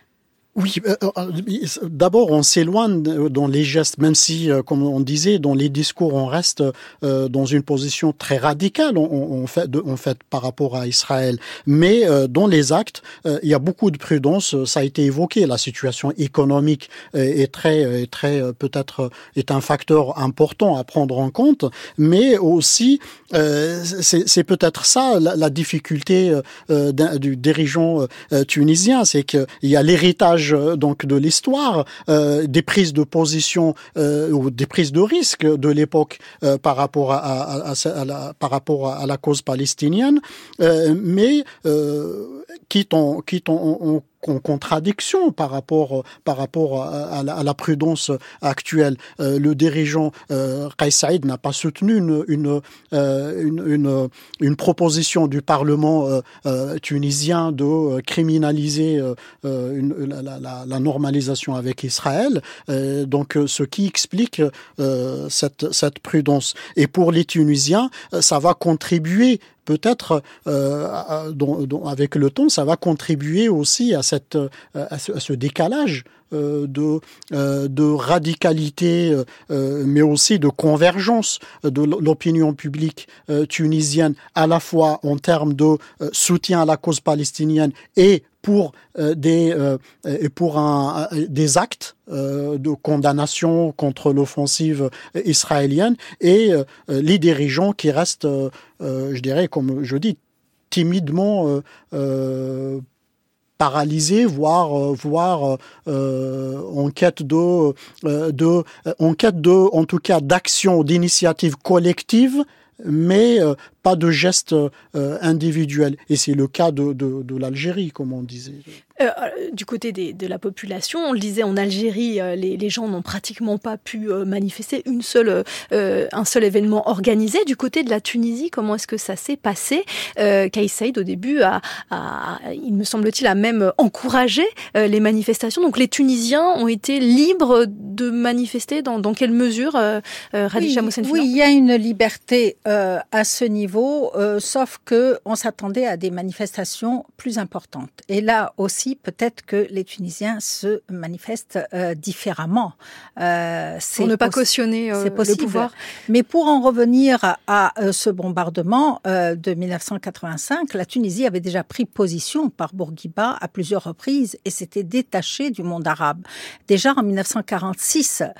Oui, euh, d'abord on s'éloigne dans les gestes, même si, euh, comme on disait, dans les discours on reste euh, dans une position très radicale on, on fait, de, on fait par rapport à Israël. Mais euh, dans les actes, euh, il y a beaucoup de prudence. Ça a été évoqué. La situation économique est très, est très peut-être est un facteur important à prendre en compte. Mais aussi, euh, c'est, c'est peut-être ça la, la difficulté euh, du dirigeant euh, tunisien, c'est qu'il y a l'héritage donc de l'histoire, euh, des prises de position euh, ou des prises de risque de l'époque euh, par rapport à, à, à, à la, par rapport à la cause palestinienne, euh, mais euh, quitte en quitte en, en en contradiction par rapport par rapport à, à, la, à la prudence actuelle. Euh, le dirigeant euh, Kais Saied n'a pas soutenu une une, euh, une une une proposition du Parlement euh, euh, tunisien de euh, criminaliser euh, une, la, la, la normalisation avec Israël. Euh, donc, ce qui explique euh, cette cette prudence. Et pour les Tunisiens, ça va contribuer. Peut-être, euh, à, dont, dont, avec le temps, ça va contribuer aussi à, cette, à, ce, à ce décalage euh, de, euh, de radicalité, euh, mais aussi de convergence de l'opinion publique euh, tunisienne, à la fois en termes de euh, soutien à la cause palestinienne et pour euh, des euh, et pour un, des actes euh, de condamnation contre l'offensive israélienne et euh, les dirigeants qui restent, euh, je dirais, comme je dis, timidement euh, euh, paralysés, voire euh, voire euh, en quête de euh, de en quête de en tout cas d'action, d'initiative collective mais euh, pas de gestes euh, individuels. Et c'est le cas de, de, de l'Algérie, comme on disait. Euh, du côté des, de la population, on le disait, en Algérie, euh, les, les gens n'ont pratiquement pas pu euh, manifester une seule, euh, un seul événement organisé. Du côté de la Tunisie, comment est-ce que ça s'est passé? euh, Kais Saïed, au début, a, a, il me semble-t-il, a même encouragé euh, les manifestations. Donc les Tunisiens ont été libres de manifester. Dans, dans quelle mesure, euh, euh, Khadija Oui, Mohsen-Finan? oui, il y a une liberté euh, à ce niveau, euh, sauf que on s'attendait à des manifestations plus importantes. Et là aussi, peut-être que les Tunisiens se manifestent euh, différemment. Euh, pour ne pas possi- cautionner euh, le pouvoir. Mais pour en revenir à, à, à ce bombardement euh, de dix-neuf cent quatre-vingt-cinq, la Tunisie avait déjà pris position par Bourguiba à plusieurs reprises et s'était détachée du monde arabe. Déjà en dix-neuf cent quarante-six, euh,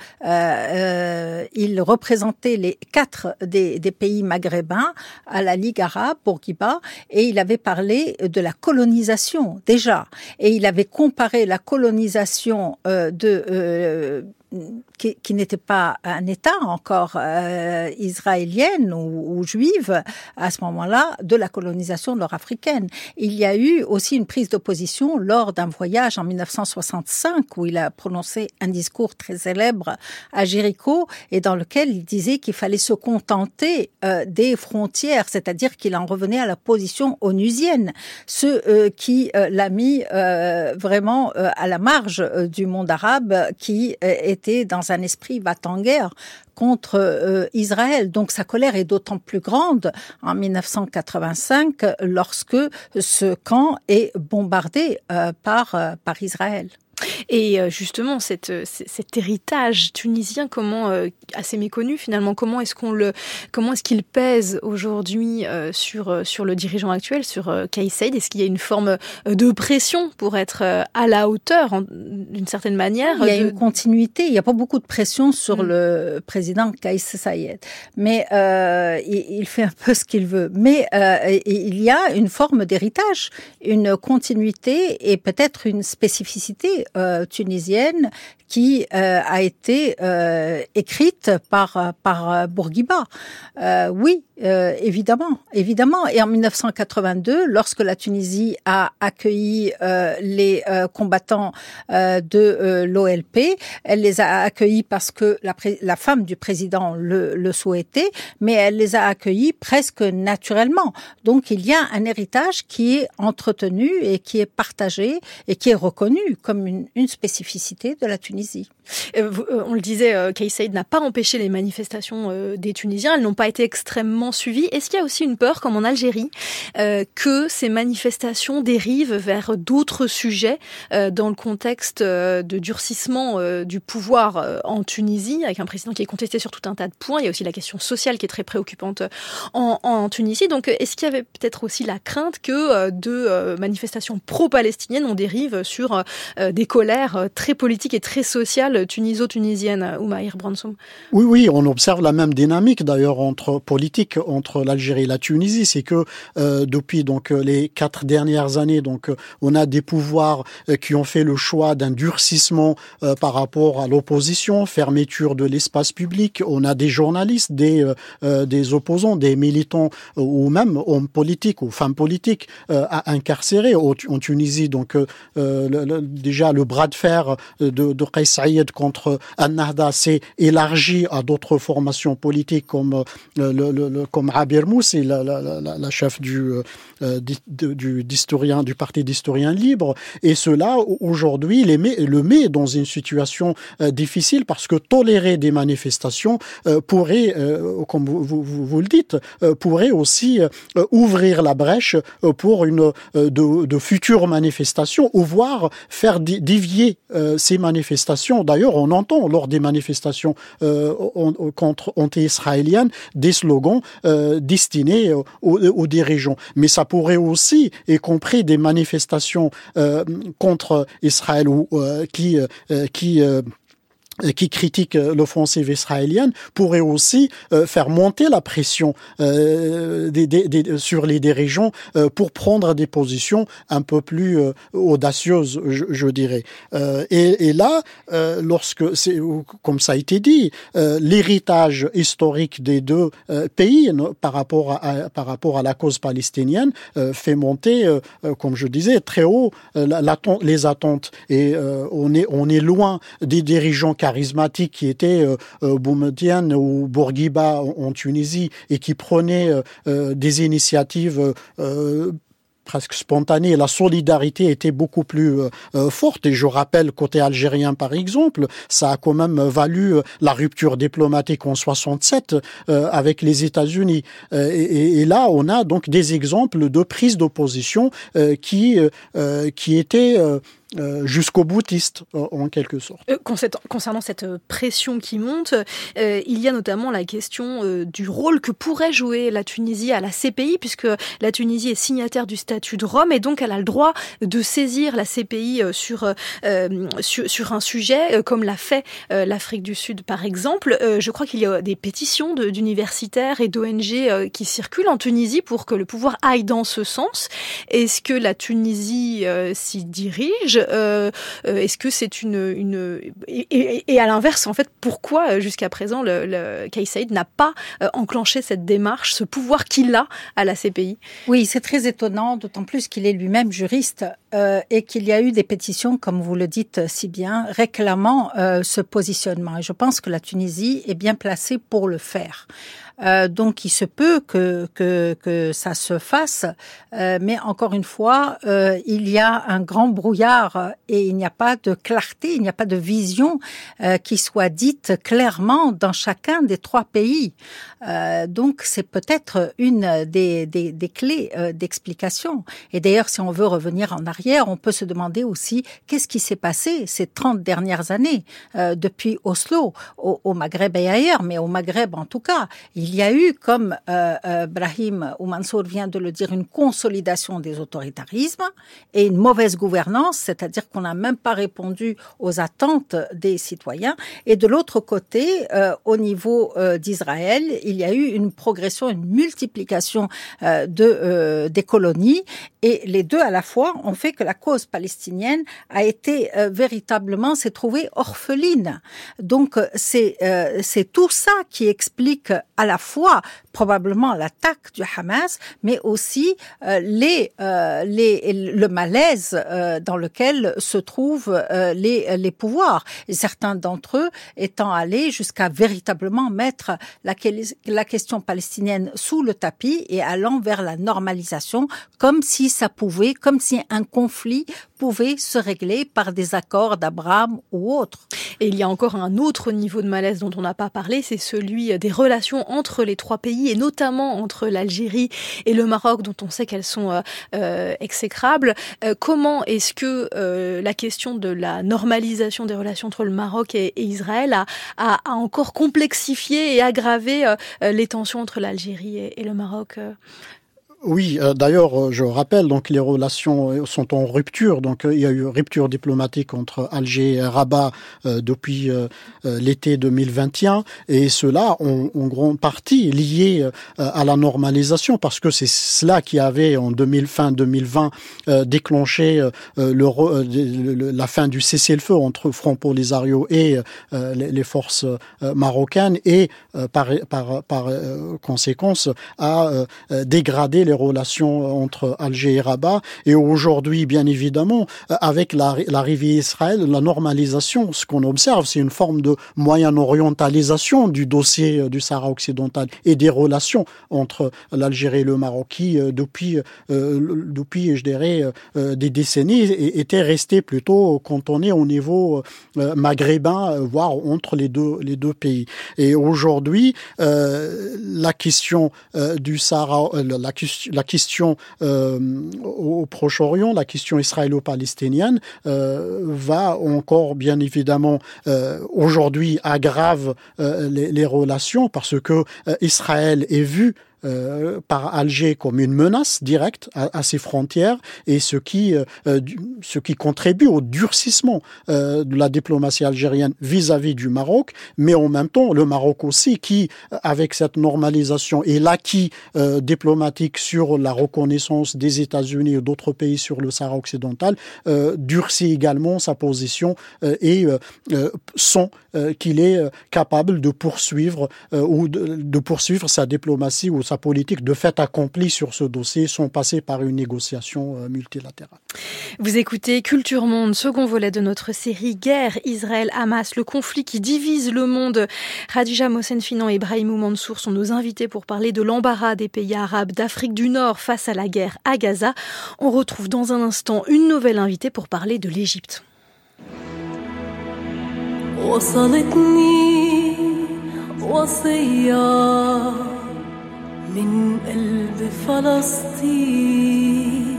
euh, il représentait les quatre des, des pays maghrébins à la Ligue arabe, Bourguiba, et il avait parlé de la colonisation déjà. Et il avait comparé la colonisation euh, de euh, qui, qui n'était pas un État encore euh, israélienne ou, ou juive à ce moment-là, de la colonisation nord-africaine. Il y a eu aussi une prise d'opposition lors d'un voyage en dix-neuf cent soixante-cinq où il a prononcé un discours très célèbre à Jéricho et dans lequel il disait qu'il fallait se contenter euh, des frontières, c'est-à-dire qu'il en revenait à la position onusienne, ce euh, qui euh, l'a mis euh, vraiment euh, à la marge euh, du monde arabe qui euh, était dans un esprit va-t-en-guerre contre euh, Israël. Donc sa colère est d'autant plus grande en dix-neuf cent quatre-vingt-cinq lorsque ce camp est bombardé euh, par, euh, par Israël. Et justement, cette, cet héritage tunisien, comment euh, assez méconnu finalement, comment est-ce qu'on le, comment est-ce qu'il pèse aujourd'hui euh, sur sur le dirigeant actuel, sur euh, Kais Saïed? Est-ce qu'il y a une forme de pression pour être euh, à la hauteur, en, d'une certaine manière? Il y a de... une continuité. Il n'y a pas beaucoup de pression sur mmh. le président Kais Saïed, mais euh, il, il fait un peu ce qu'il veut. Mais euh, il y a une forme d'héritage, une continuité et peut-être une spécificité Euh, tunisienne qui euh, a été euh, écrite par par Bourguiba. Euh, oui, euh, évidemment, évidemment. Et en dix-neuf cent quatre-vingt-deux, lorsque la Tunisie a accueilli euh, les euh, combattants euh, de euh, l'O L P, elle les a accueillis parce que la, pré- la femme du président le, le souhaitait, mais elle les a accueillis presque naturellement. Donc il y a un héritage qui est entretenu et qui est partagé et qui est reconnu comme une, une spécificité de la Tunisie. Euh, on le disait, euh, Kais Saïed n'a pas empêché les manifestations euh, des Tunisiens, elles n'ont pas été extrêmement suivies. Est-ce qu'il y a aussi une peur, comme en Algérie, euh, que ces manifestations dérivent vers d'autres sujets euh, dans le contexte euh, de durcissement euh, du pouvoir euh, en Tunisie, avec un président qui est contesté sur tout un tas de points? Il y a aussi la question sociale qui est très préoccupante en, en Tunisie. Donc est-ce qu'il y avait peut-être aussi la crainte que euh, de euh, manifestations pro-palestiniennes on dérive sur euh, des colères euh, très politiques et très sociales tuniso-tunisienne, Oumaïr Bransoum? Oui, oui, on observe la même dynamique d'ailleurs entre politique entre l'Algérie et la Tunisie, c'est que euh, depuis donc les quatre dernières années, donc on a des pouvoirs euh, qui ont fait le choix d'un durcissement euh, par rapport à l'opposition, fermeture de l'espace public. On a des journalistes, des euh, des opposants, des militants euh, ou même hommes politiques ou femmes politiques euh, à incarcérer au, en Tunisie. Donc euh, le, le, déjà le bras de fer de, de Kais Saïed contre Ennahda s'est élargi à d'autres formations politiques comme le, le, le comme Abir Moussi, la, la, la, la chef du, euh, du, du d'historien du parti d'historiens libres, et cela aujourd'hui les met, le met dans une situation euh, difficile parce que tolérer des manifestations euh, pourrait, euh, comme vous, vous, vous le dites, euh, pourrait aussi euh, ouvrir la brèche euh, pour une euh, de, de futures manifestations ou voire faire dévier euh, ces manifestations. D'ailleurs, on entend lors des manifestations euh, on, contre anti-israéliennes des slogans euh, destinés aux, aux dirigeants. Mais ça pourrait aussi, y compris des manifestations euh, contre Israël ou euh, qui euh, qui euh, qui critiquent l'offensive israélienne pourraient aussi euh, faire monter la pression euh, des, des, des, sur les dirigeants euh, pour prendre des positions un peu plus euh, audacieuses, je, je dirais. Euh, et, et là, euh, lorsque, c'est, comme ça a été dit, euh, l'héritage historique des deux euh, pays no, par rapport à, par rapport à la cause palestinienne euh, fait monter, euh, comme je disais, très haut euh, la, la, les attentes. Et euh, on est on est loin des dirigeants charismatiques qui étaient euh, euh, Boumediene ou Bourguiba en, en Tunisie et qui prenaient euh, euh, des initiatives euh, presque spontanée. La solidarité était beaucoup plus euh, forte. Et je rappelle, côté algérien par exemple, ça a quand même valu euh, la rupture diplomatique en soixante-sept euh, avec les États-Unis. Euh, et, et là, on a donc des exemples de prise d'opposition euh, qui euh, qui étaient euh, Euh, jusqu'au boutiste, euh, en quelque sorte. Euh, concernant cette pression qui monte, euh, il y a notamment la question euh, du rôle que pourrait jouer la Tunisie à la C P I, puisque la Tunisie est signataire du statut de Rome et donc elle a le droit de saisir la C P I euh, sur, euh, sur, sur un sujet, euh, comme l'a fait euh, l'Afrique du Sud par exemple. Euh, je crois qu'il y a des pétitions de, d'universitaires et d'O N G euh, qui circulent en Tunisie pour que le pouvoir aille dans ce sens. Est-ce que la Tunisie euh, s'y dirige ? Euh, euh, est-ce que c'est une... une... Et, et, et à l'inverse, en fait, pourquoi jusqu'à présent le, le Kais Saïed n'a pas euh, enclenché cette démarche, ce pouvoir qu'il a à la C P I ? Oui, c'est très étonnant, d'autant plus qu'il est lui-même juriste euh, et qu'il y a eu des pétitions, comme vous le dites si bien, réclamant euh, ce positionnement. Et je pense que la Tunisie est bien placée pour le faire. Euh, donc, il se peut que que que ça se fasse, euh, mais encore une fois, euh, il y a un grand brouillard et il n'y a pas de clarté, il n'y a pas de vision euh, qui soit dite clairement dans chacun des trois pays. Euh, donc, c'est peut-être une des des, des clés euh, d'explication. Et d'ailleurs, si on veut revenir en arrière, on peut se demander aussi qu'est-ce qui s'est passé ces trente dernières années euh, depuis Oslo, au, au Maghreb et ailleurs, mais au Maghreb en tout cas. Il y a eu, comme euh, euh, Brahim ou Mansour vient de le dire, une consolidation des autoritarismes et une mauvaise gouvernance, c'est-à-dire qu'on n'a même pas répondu aux attentes des citoyens. Et de l'autre côté, euh, au niveau euh, d'Israël, il y a eu une progression, une multiplication euh, de, euh, des colonies. Et les deux à la fois ont fait que la cause palestinienne a été euh, véritablement, s'est trouvée orpheline. Donc c'est, euh, c'est tout ça qui explique à la fois probablement l'attaque du Hamas, mais aussi euh, les, euh, les, le malaise euh, dans lequel se trouvent euh, les, les pouvoirs. Et certains d'entre eux étant allés jusqu'à véritablement mettre la, la question palestinienne sous le tapis et allant vers la normalisation, comme si ça pouvait, comme si un conflit pouvait se régler par des accords d'Abraham ou autres. Et il y a encore un autre niveau de malaise dont on n'a pas parlé, c'est celui des relations entre les trois pays et notamment entre l'Algérie et le Maroc, dont on sait qu'elles sont euh, euh, exécrables. Euh, comment est-ce que euh, la question de la normalisation des relations entre le Maroc et, et Israël a, a, a encore complexifié et aggravé euh, les tensions entre l'Algérie et, et le Maroc euh Oui, euh, d'ailleurs, je rappelle, donc les relations sont en rupture. Donc, euh, il y a eu rupture diplomatique entre Alger et Rabat euh, depuis euh, l'été deux mille vingt et un, et cela en, en grande partie lié euh, à la normalisation, parce que c'est cela qui avait en deux mille, fin deux mille vingt euh, déclenché euh, le, euh, le, la fin du cessez-le-feu entre Front Polisario et euh, les, les forces euh, marocaines, et euh, par, par, par euh, conséquence a euh, dégradé les relations entre Alger et Rabat. Et aujourd'hui, bien évidemment, avec la, l'arrivée d'Israël, la normalisation, ce qu'on observe, c'est une forme de moyen-orientalisation du dossier du Sahara occidental et des relations entre l'Algérie et le Maroc, qui, depuis, euh, depuis je dirais, euh, des décennies, étaient restés plutôt cantonnés au niveau euh, maghrébin, voire entre les deux, les deux pays. Et aujourd'hui, euh, la question euh, du Sahara, euh, la question la question euh, au Proche-Orient, la question israélo-palestinienne euh, va encore, bien évidemment, euh, aujourd'hui aggrave euh, les, les relations, parce que euh, Israël est vu euh, par Alger comme une menace directe à, à ses frontières et ce qui, euh, du, ce qui contribue au durcissement euh, de la diplomatie algérienne vis-à-vis du Maroc, mais en même temps le Maroc aussi qui, avec cette normalisation et l'acquis euh, diplomatique sur la reconnaissance des États-Unis et d'autres pays sur le Sahara occidental, euh, durcit également sa position euh, et euh, euh, sent euh, qu'il est euh, capable de poursuivre euh, ou de, de poursuivre sa diplomatie ou sa politique de fait accompli sur ce dossier sans passer par une négociation euh, multilatérale. Vous écoutez Culture Monde, second volet de notre série Guerre, Israël-Hamas, le conflit qui divise le monde. Khadija Mohsen-Finan et Brahimou Mansour sont nos invités pour parler de l'embarras des pays arabes d'Afrique du Nord face à la guerre à Gaza. On retrouve dans un instant une nouvelle invitée pour parler de l'Égypte. وصلتني وصية من قلب فلسطين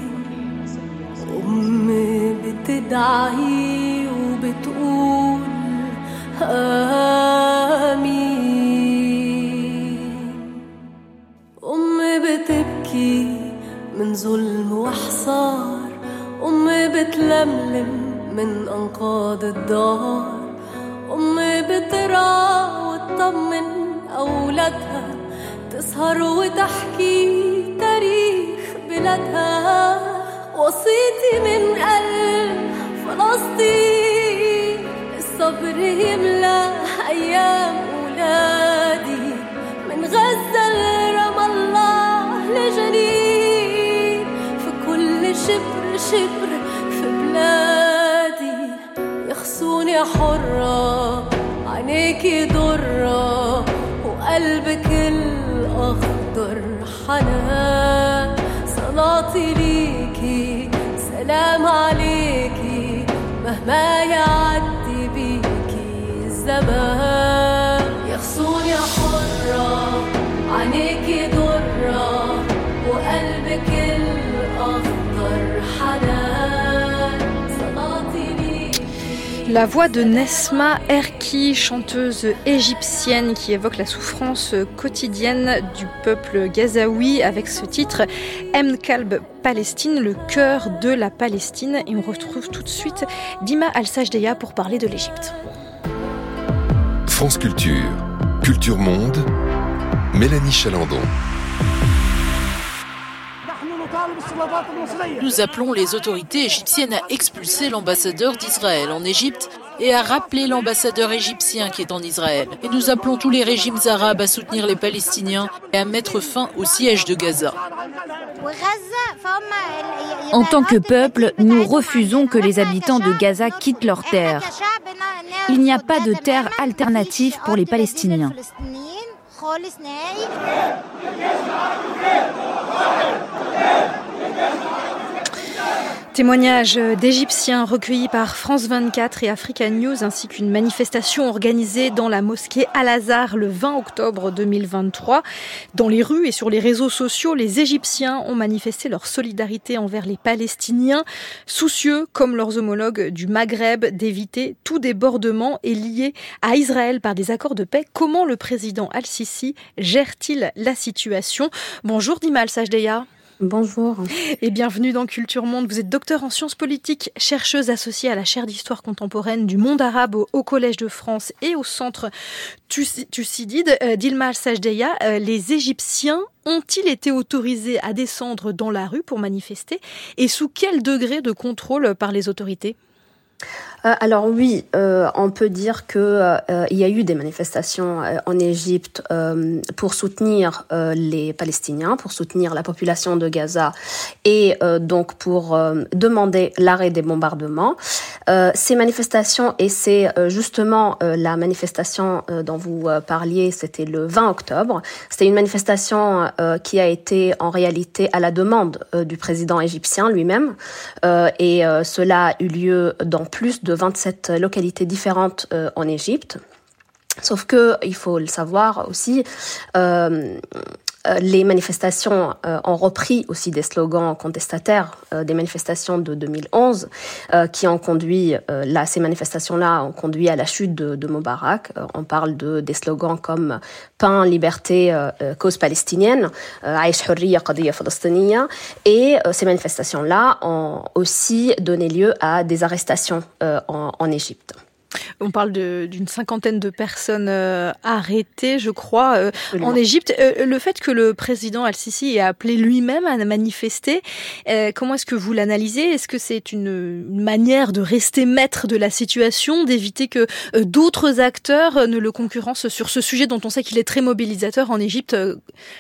أمي بتدعي وبتقول آمين أمي بتبكي من ظلم وحصار أمي بتلملم من أنقاض الدار أمي بترعى وتطمن أولادها تسهر وتحكي تاريخ بلادها وصيتي من قلب فلسطين الصبر يملى أيام أولادي من غزة لرام الله لجنين في كل شبر شبر في بلادي يخصوني حرة عينيكي ضرة وقلبك الأخضر حنان صلاتي ليكي سلام عليكي مهما يعدي بيكي الزمان يخصوني حرة عينيكي ضرة وقلبك الأخضر حنان صلاتي ليكي. La voix de Nesma Erki, chanteuse égyptienne qui évoque la souffrance quotidienne du peuple gazaoui avec ce titre M. Kalb Palestine, le cœur de la Palestine. Et on retrouve tout de suite Dima Al-Sajdeya pour parler de l'Égypte. France Culture, Culture Monde, Mélanie Chalandon. Nous appelons les autorités égyptiennes à expulser l'ambassadeur d'Israël en Égypte et à rappeler l'ambassadeur égyptien qui est en Israël. Et nous appelons tous les régimes arabes à soutenir les Palestiniens et à mettre fin au siège de Gaza. En tant que peuple, nous refusons que les habitants de Gaza quittent leurs terres. Il n'y a pas de terre alternative pour les Palestiniens. Témoignage d'Égyptiens recueillis par France vingt-quatre et Africa News ainsi qu'une manifestation organisée dans la mosquée Al-Azhar le vingt octobre deux mille vingt-trois. Dans les rues et sur les réseaux sociaux, les Égyptiens ont manifesté leur solidarité envers les Palestiniens, soucieux, comme leurs homologues du Maghreb, d'éviter tout débordement et lié à Israël par des accords de paix. Comment le président Al-Sisi gère-t-il la situation ? Bonjour Dima Al-Sajdeya. Bonjour. Et bienvenue dans Culture Monde. Vous êtes docteur en sciences politiques, chercheuse associée à la chaire d'histoire contemporaine du monde arabe au, au Collège de France et au centre Thucydide. Euh, Dilma Al-Sajdeya, euh, les Égyptiens ont-ils été autorisés à descendre dans la rue pour manifester et sous quel degré de contrôle par les autorités ? Euh, alors oui, euh, on peut dire que euh, il y a eu des manifestations euh, en Égypte euh, pour soutenir euh, les Palestiniens, pour soutenir la population de Gaza et euh, donc pour euh, demander l'arrêt des bombardements. Euh, ces manifestations, et c'est euh, justement euh, la manifestation euh, dont vous euh, parliez, c'était le vingt octobre. C'était une manifestation euh, qui a été en réalité à la demande euh, du président égyptien lui-même euh, et euh, cela a eu lieu dans plus de vingt-sept localités différentes euh, en Égypte. Sauf que, il faut le savoir aussi, euh, Euh, les manifestations euh, ont repris aussi des slogans contestataires euh, des manifestations de deux mille onze euh, qui ont conduit, euh, là, ces manifestations-là ont conduit à la chute de, de Moubarak. Euh, on parle de, des slogans comme « Pain, liberté, euh, cause palestinienne »,« Aïch Hurriya, Qadiyya Falastiniya ». Et euh, ces manifestations-là ont aussi donné lieu à des arrestations euh, en, en Égypte. On parle de, d'une cinquantaine de personnes euh, arrêtées, je crois, euh, en Égypte. Euh, le fait que le président Al-Sisi ait appelé lui-même à manifester, euh, comment est-ce que vous l'analysez ? Est-ce que c'est une, une manière de rester maître de la situation, d'éviter que euh, d'autres acteurs euh, ne le concurrencent sur ce sujet dont on sait qu'il est très mobilisateur en Égypte euh...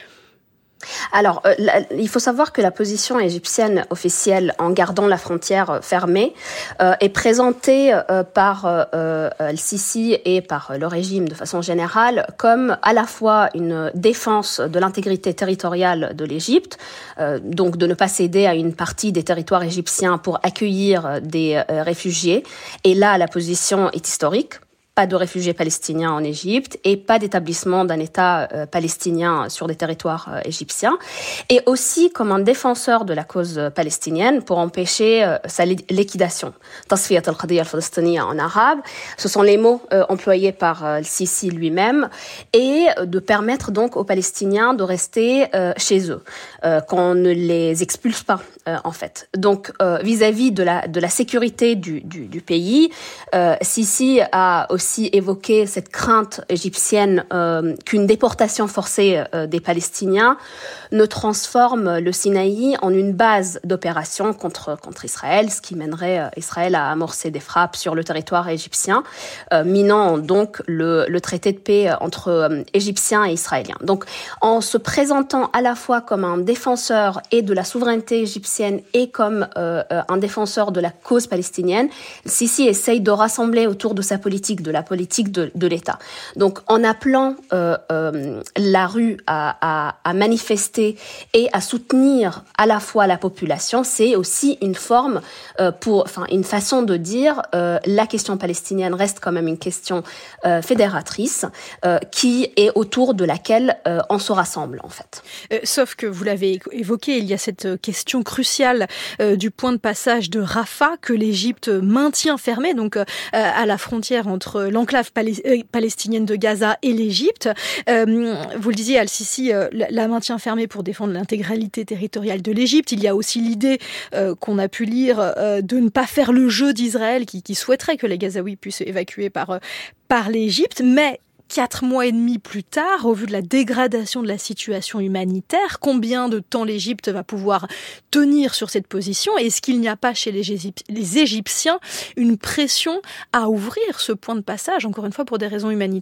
Alors, euh, la, il faut savoir que la position égyptienne officielle, en gardant la frontière fermée, euh, est présentée euh, par euh, Al-Sisi et par le régime de façon générale comme à la fois une défense de l'intégrité territoriale de l'Égypte, euh, donc de ne pas céder à une partie des territoires égyptiens pour accueillir des euh, réfugiés. Et là, la position est historique. Pas de réfugiés palestiniens en Égypte et pas d'établissement d'un État euh, palestinien sur des territoires euh, égyptiens. Et aussi comme un défenseur de la cause palestinienne pour empêcher euh, sa liquidation. Tasfiyat al-Qadiyya al-Falastiniya en arabe, ce sont les mots euh, employés par euh, Sisi lui-même, et euh, de permettre donc aux Palestiniens de rester euh, chez eux, euh, qu'on ne les expulse pas euh, en fait. Donc euh, vis-à-vis de la, de la sécurité du, du, du pays, euh, Sisi a aussi aussi évoqué cette crainte égyptienne euh, qu'une déportation forcée euh, des Palestiniens ne transforme le Sinaï en une base d'opération contre, contre Israël, ce qui mènerait euh, Israël à amorcer des frappes sur le territoire égyptien, euh, minant donc le, le traité de paix entre euh, Égyptiens et Israéliens. Donc, en se présentant à la fois comme un défenseur et de la souveraineté égyptienne et comme euh, un défenseur de la cause palestinienne, Sisi essaye de rassembler autour de sa politique de la politique de, de l'État. Donc, en appelant euh, euh, la rue à, à, à manifester et à soutenir à la fois la population, c'est aussi une forme, euh, pour, enfin, une façon de dire euh, la question palestinienne reste quand même une question euh, fédératrice euh, qui est autour de laquelle euh, on se rassemble, en fait. Euh, sauf que vous l'avez évoqué, il y a cette question cruciale euh, du point de passage de Rafah que l'Égypte maintient fermé, donc euh, à la frontière entre l'enclave palestinienne de Gaza et l'Égypte. Euh, vous le disiez, Al-Sisi euh, la maintient fermée pour défendre l'intégralité territoriale de l'Égypte. Il y a aussi l'idée euh, qu'on a pu lire euh, de ne pas faire le jeu d'Israël qui, qui souhaiterait que les Gazaouis puissent évacuer par, euh, par l'Égypte. Mais Quatre mois et demi plus tard, au vu de la dégradation de la situation humanitaire, combien de temps l'Égypte va pouvoir tenir sur cette position ? Est-ce qu'il n'y a pas chez les, Égyp- les Égyptiens une pression à ouvrir ce point de passage, encore une fois pour des raisons humanitaires ?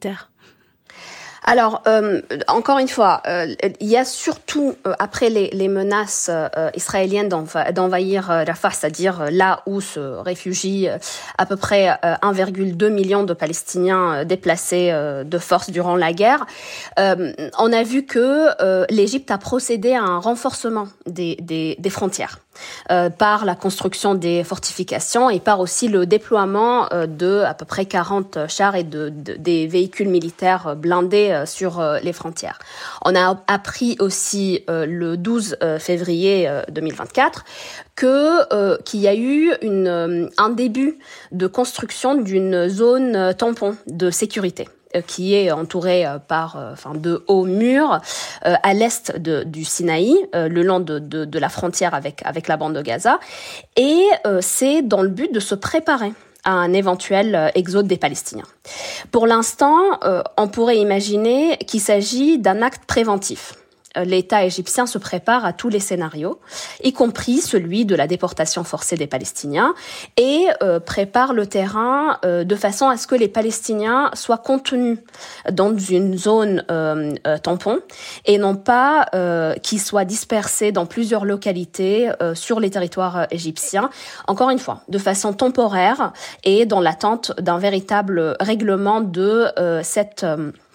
Alors, euh, encore une fois, euh, il y a surtout, euh, après les, les menaces euh, israéliennes d'env- d'envahir euh, Rafah, c'est-à-dire euh, là où se réfugient euh, à peu près euh, un virgule deux million de Palestiniens euh, déplacés euh, de force durant la guerre, euh, on a vu que euh, l'Égypte a procédé à un renforcement des, des, des frontières. Euh, par la construction des fortifications et par aussi le déploiement euh, de à peu près quarante chars et de, de, des véhicules militaires blindés euh, sur euh, les frontières. On a appris aussi euh, le douze février deux mille vingt-quatre que euh, qu'il y a eu une, euh, un début de construction d'une zone euh, tampon de sécurité qui est entouré par euh, enfin de hauts murs euh, à l'est de, du Sinaï, euh, le long de, de, de la frontière avec avec la bande de Gaza, et euh, c'est dans le but de se préparer à un éventuel euh, exode des Palestiniens. Pour l'instant, euh, on pourrait imaginer qu'il s'agit d'un acte préventif. L'État égyptien se prépare à tous les scénarios, y compris celui de la déportation forcée des Palestiniens, et euh, prépare le terrain euh, de façon à ce que les Palestiniens soient contenus dans une zone euh, euh, tampon et non pas euh, qu'ils soient dispersés dans plusieurs localités euh, sur les territoires égyptiens, encore une fois, de façon temporaire et dans l'attente d'un véritable règlement de euh, cette... Euh,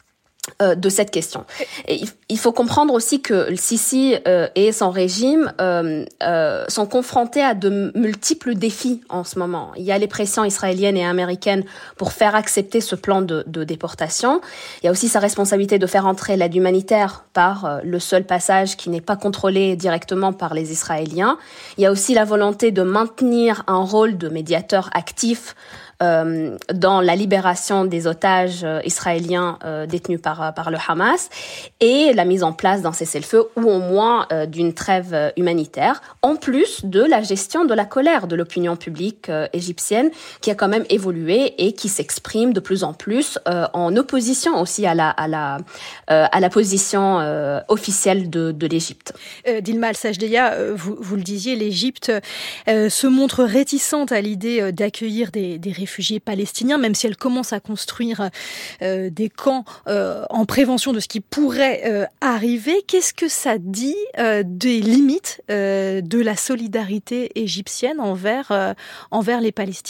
Euh, de cette question. Et il faut comprendre aussi que le Sisi euh, et son régime euh, euh, sont confrontés à de multiples défis en ce moment. Il y a les pressions israéliennes et américaines pour faire accepter ce plan de, de déportation. Il y a aussi sa responsabilité de faire entrer l'aide humanitaire par euh, le seul passage qui n'est pas contrôlé directement par les Israéliens. Il y a aussi la volonté de maintenir un rôle de médiateur actif Euh, dans la libération des otages euh, israéliens euh, détenus par, par le Hamas et la mise en place d'un cessez-le-feu ou au moins euh, d'une trêve euh, humanitaire, en plus de la gestion de la colère de l'opinion publique euh, égyptienne qui a quand même évolué et qui s'exprime de plus en plus euh, en opposition aussi à la, à la, euh, à la position euh, officielle de, de l'Égypte. Euh, Dilma Al-Sajdeya, euh, vous, vous le disiez, l'Égypte euh, se montre réticente à l'idée euh, d'accueillir des, des réfugiés palestiniens, même si elle commence à construire euh, des camps euh, en prévention de ce qui pourrait euh, arriver. Qu'est-ce que ça dit euh, des limites euh, de la solidarité égyptienne envers, euh, envers les Palestiniens ?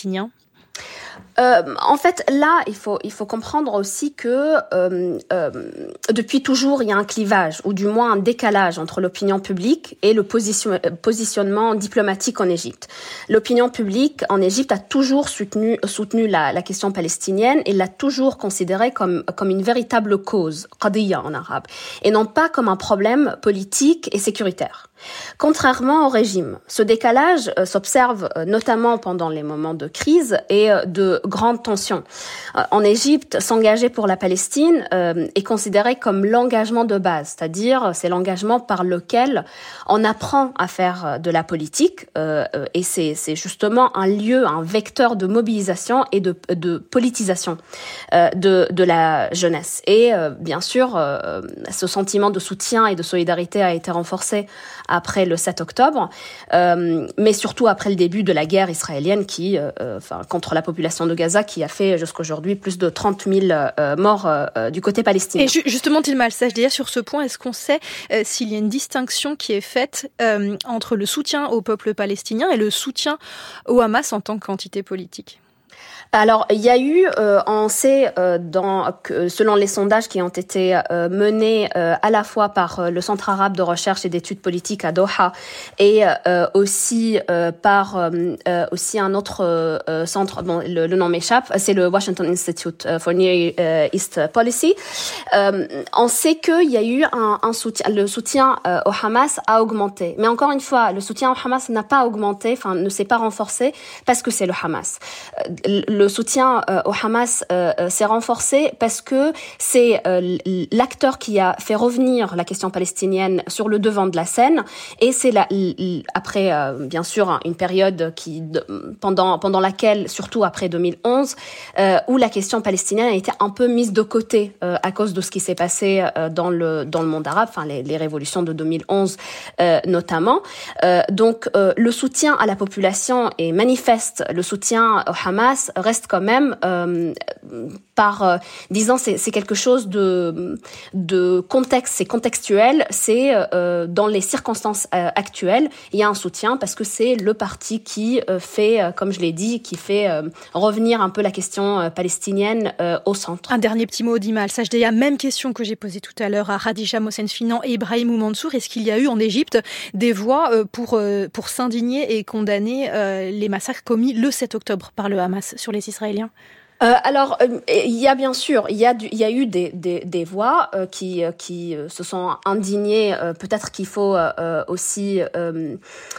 Euh, en fait, là, il faut il faut comprendre aussi que euh, euh, depuis toujours, il y a un clivage, ou du moins un décalage entre l'opinion publique et le position, positionnement diplomatique en Égypte. L'opinion publique en Égypte a toujours soutenu soutenu la, la question palestinienne et l'a toujours considérée comme comme une véritable cause, qadiyya en arabe, et non pas comme un problème politique et sécuritaire. Contrairement au régime, ce décalage euh, s'observe euh, notamment pendant les moments de crise et euh, de grandes tensions. Euh, en Égypte, s'engager pour la Palestine euh, est considéré comme l'engagement de base, c'est-à-dire c'est l'engagement par lequel on apprend à faire de la politique euh, et c'est, c'est justement un lieu, un vecteur de mobilisation et de, de politisation euh, de, de la jeunesse. Et euh, bien sûr, euh, ce sentiment de soutien et de solidarité a été renforcé après le sept octobre, euh, mais surtout après le début de la guerre israélienne qui, euh, enfin, contre la population de Gaza, qui a fait jusqu'à aujourd'hui plus de trente mille euh, morts euh, du côté palestinien. Et ju- justement, Dilma Al-Sajdeya, sur ce point, est-ce qu'on sait euh, s'il y a une distinction qui est faite euh, entre le soutien au peuple palestinien et le soutien au Hamas en tant qu'entité politique ? Alors, il y a eu, euh, on sait, euh, dans, que, selon les sondages qui ont été euh, menés euh, à la fois par euh, le Centre arabe de recherche et d'études politiques à Doha et euh, aussi euh, par euh, aussi un autre euh, centre, bon, le, le nom m'échappe, c'est le Washington Institute for Near East Policy. Euh, on sait qu'il y a eu un, un soutien, le soutien euh, au Hamas a augmenté. Mais encore une fois, le soutien au Hamas n'a pas augmenté, enfin ne s'est pas renforcé parce que c'est le Hamas. Euh, le soutien euh, au Hamas euh, euh, s'est renforcé parce que c'est euh, l'acteur qui a fait revenir la question palestinienne sur le devant de la scène et c'est la, l, après euh, bien sûr une période qui de, pendant pendant laquelle surtout après deux mille onze euh, où la question palestinienne a été un peu mise de côté euh, à cause de ce qui s'est passé euh, dans le dans le monde arabe, enfin les, les révolutions de deux mille onze euh, notamment. Euh, donc euh, le soutien à la population est manifeste, le soutien au Hamas reste quand même euh, par euh, disant c'est, c'est quelque chose de de contexte, c'est contextuel, c'est euh, dans les circonstances euh, actuelles, il y a un soutien parce que c'est le parti qui euh, fait, euh, comme je l'ai dit, qui fait euh, revenir un peu la question euh, palestinienne euh, au centre. Un dernier petit mot, Dilma Al-Sajdeya, même question que j'ai posée tout à l'heure à Khadija Mohsen-Finan et Ibrahim Mansour. Est-ce qu'il y a eu en Égypte des voix euh, pour euh, pour s'indigner et condamner euh, les massacres commis le sept octobre par le Hamas sur les Israéliens? Euh, alors, euh, il y a bien sûr, il y a, du, il y a eu des, des, des voix euh, qui, euh, qui euh, se sont indignées. Euh, peut-être qu'il faut euh, aussi euh,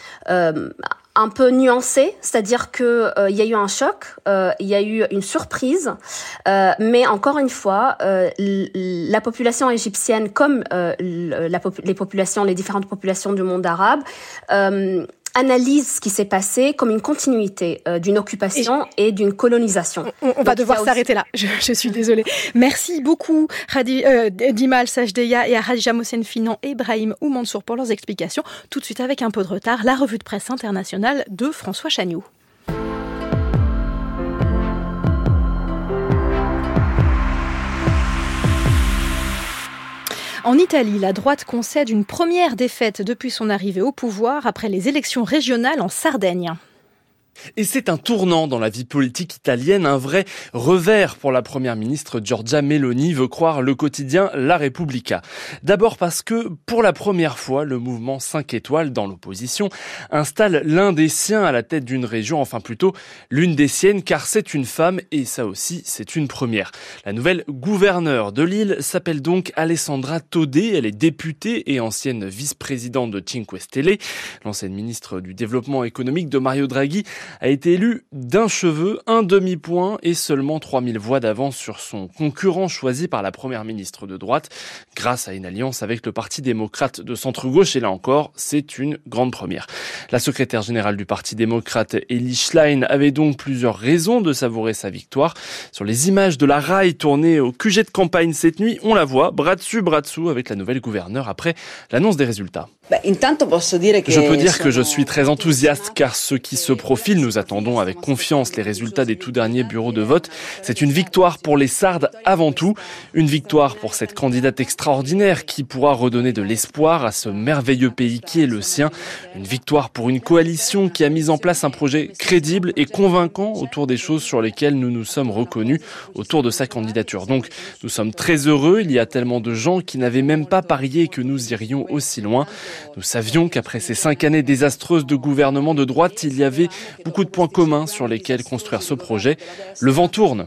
euh, un peu nuancer, c'est-à-dire que euh, il y a eu un choc, euh, il y a eu une surprise, euh, mais encore une fois, euh, la population égyptienne, comme euh, la, les populations, les différentes populations du monde arabe, euh, analyse ce qui s'est passé comme une continuité euh, d'une occupation et, et d'une colonisation. On, on va devoir s'arrêter là, je, je suis désolée. Merci beaucoup Khadi, euh, Dilma Al-Sajdeya et à Khadija Mohsen-Finan et Ibrahim Mansour pour leurs explications. Tout de suite, avec un peu de retard, la revue de presse internationale de François Chagnoux. En Italie, la droite concède une première défaite depuis son arrivée au pouvoir après les élections régionales en Sardaigne. Et c'est un tournant dans la vie politique italienne, un vrai revers pour la première ministre Giorgia Meloni, veut croire le quotidien La Repubblica. D'abord parce que, pour la première fois, le mouvement cinq étoiles dans l'opposition installe l'un des siens à la tête d'une région, enfin plutôt l'une des siennes, car c'est une femme et ça aussi c'est une première. La nouvelle gouverneure de l'île s'appelle donc Alessandra Todè, elle est députée et ancienne vice-présidente de Cinque Stelle. L'ancienne ministre du développement économique de Mario Draghi a été élue d'un cheveu, un demi-point et seulement trois mille voix d'avance sur son concurrent choisi par la première ministre de droite, grâce à une alliance avec le Parti démocrate de centre-gauche. Et là encore, c'est une grande première. La secrétaire générale du Parti démocrate, Elly Schlein, avait donc plusieurs raisons de savourer sa victoire. Sur les images de la raille tournées au Q G de campagne cette nuit, on la voit bras dessus, bras dessous avec la nouvelle gouverneure après l'annonce des résultats. Je peux dire que je suis très enthousiaste car ce qui se profile, nous attendons avec confiance les résultats des tout derniers bureaux de vote. C'est une victoire pour les Sardes avant tout, une victoire pour cette candidate extraordinaire qui pourra redonner de l'espoir à ce merveilleux pays qui est le sien, une victoire pour une coalition qui a mis en place un projet crédible et convaincant autour des choses sur lesquelles nous nous sommes reconnus autour de sa candidature. Donc nous sommes très heureux, il y a tellement de gens qui n'avaient même pas parié que nous irions aussi loin. Nous savions qu'après ces cinq années désastreuses de gouvernement de droite, il y avait beaucoup de points communs sur lesquels construire ce projet. Le vent tourne.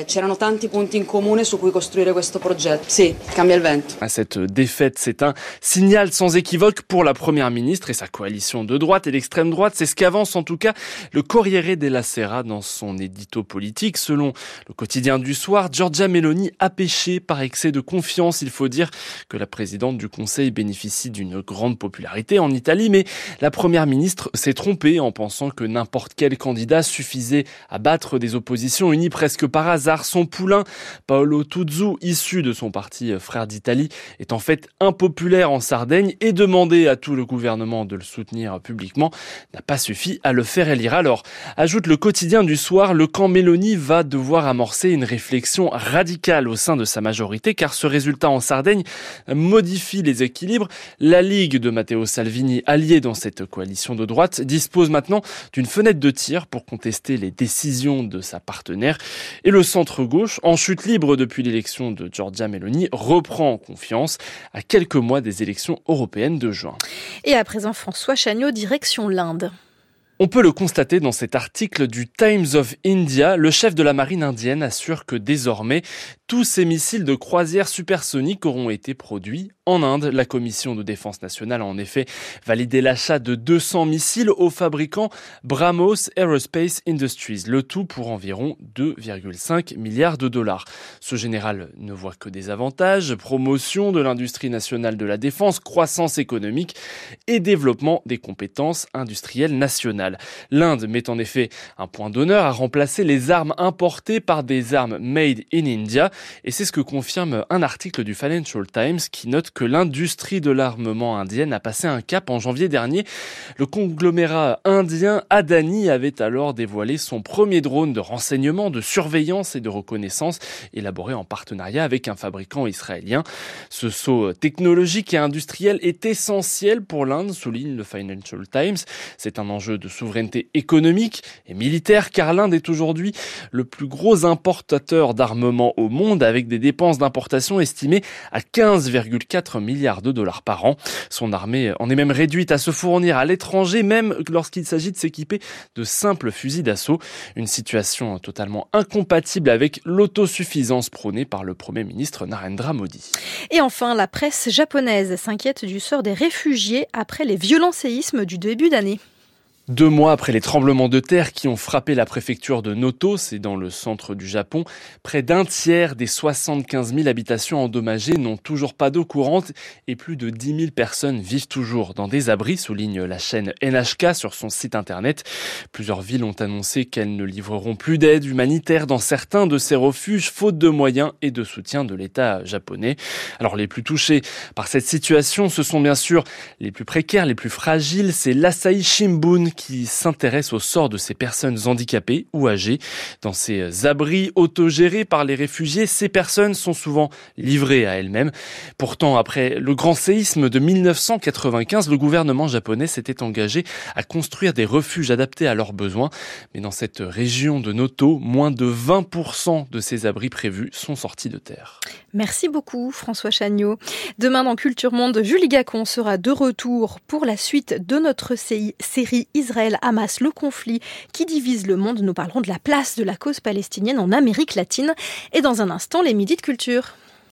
À cette défaite, c'est un signal sans équivoque pour la première ministre et sa coalition de droite et d'extrême droite. C'est ce qu'avance en tout cas le Corriere della Sera dans son édito politique. Selon le quotidien du soir, Giorgia Meloni a péché par excès de confiance. Il faut dire que la présidente du Conseil bénéficie d'une grande popularité en Italie, mais la première ministre s'est trompée en pensant que n'importe quel candidat suffisait à battre des oppositions unies presque par hasard. Son poulain, Paolo Tuzzu, issu de son parti Frères d'Italie, est en fait impopulaire en Sardaigne et demander à tout le gouvernement de le soutenir publiquement n'a pas suffi à le faire élire. Alors, ajoute le quotidien du soir, le camp Meloni va devoir amorcer une réflexion radicale au sein de sa majorité car ce résultat en Sardaigne modifie les équilibres. La Ligue de Matteo Salvini, allié dans cette coalition de droite, dispose maintenant d'une fenêtre de tir pour contester les décisions de sa partenaire. Et le centre-gauche, en chute libre depuis l'élection de Giorgia Meloni, reprend confiance à quelques mois des élections européennes de juin. Et à présent, François Chagnot, direction l'Inde. On peut le constater dans cet article du Times of India. Le chef de la marine indienne assure que désormais, tous ces missiles de croisière supersoniques auront été produits en Inde. La Commission de défense nationale a en effet validé l'achat de deux cents missiles au fabricant BrahMos Aerospace Industries, le tout pour environ deux virgule cinq milliards de dollars. Ce général ne voit que des avantages, promotion de l'industrie nationale de la défense, croissance économique et développement des compétences industrielles nationales. L'Inde met en effet un point d'honneur à remplacer les armes importées par des armes made in India. Et c'est ce que confirme un article du Financial Times qui note que l'industrie de l'armement indienne a passé un cap en janvier dernier. Le conglomérat indien Adani avait alors dévoilé son premier drone de renseignement, de surveillance et de reconnaissance élaboré en partenariat avec un fabricant israélien. Ce saut technologique et industriel est essentiel pour l'Inde, souligne le Financial Times. C'est un enjeu de souveraineté économique et militaire car l'Inde est aujourd'hui le plus gros importateur d'armement au monde avec des dépenses d'importation estimées à quinze virgule quatre milliards de dollars par an. Son armée en est même réduite à se fournir à l'étranger même lorsqu'il s'agit de s'équiper de simples fusils d'assaut. Une situation totalement incompatible avec l'autosuffisance prônée par le Premier ministre Narendra Modi. Et enfin, la presse japonaise s'inquiète du sort des réfugiés après les violents séismes du début d'année. Deux mois après les tremblements de terre qui ont frappé la préfecture de Noto, c'est dans le centre du Japon, près d'un tiers des soixante-quinze mille habitations endommagées n'ont toujours pas d'eau courante et plus de dix mille personnes vivent toujours dans des abris, souligne la chaîne N H K sur son site internet. Plusieurs villes ont annoncé qu'elles ne livreront plus d'aide humanitaire dans certains de ces refuges, faute de moyens et de soutien de l'État japonais. Alors les plus touchés par cette situation, ce sont bien sûr les plus précaires, les plus fragiles, c'est l'Asahi Shimbun qui s'intéresse au sort de ces personnes handicapées ou âgées. Dans ces abris autogérés par les réfugiés, ces personnes sont souvent livrées à elles-mêmes. Pourtant, après le grand séisme de mille neuf cent quatre-vingt-quinze, le gouvernement japonais s'était engagé à construire des refuges adaptés à leurs besoins. Mais dans cette région de Noto, moins de vingt pour cent de ces abris prévus sont sortis de terre. Merci beaucoup François Chagnot. Demain dans Culture Monde, Julie Gacon sera de retour pour la suite de notre série Israël-Hamas, le conflit qui divise le monde. Nous parlerons de la place de la cause palestinienne en Amérique latine. Et dans un instant, les midis de culture.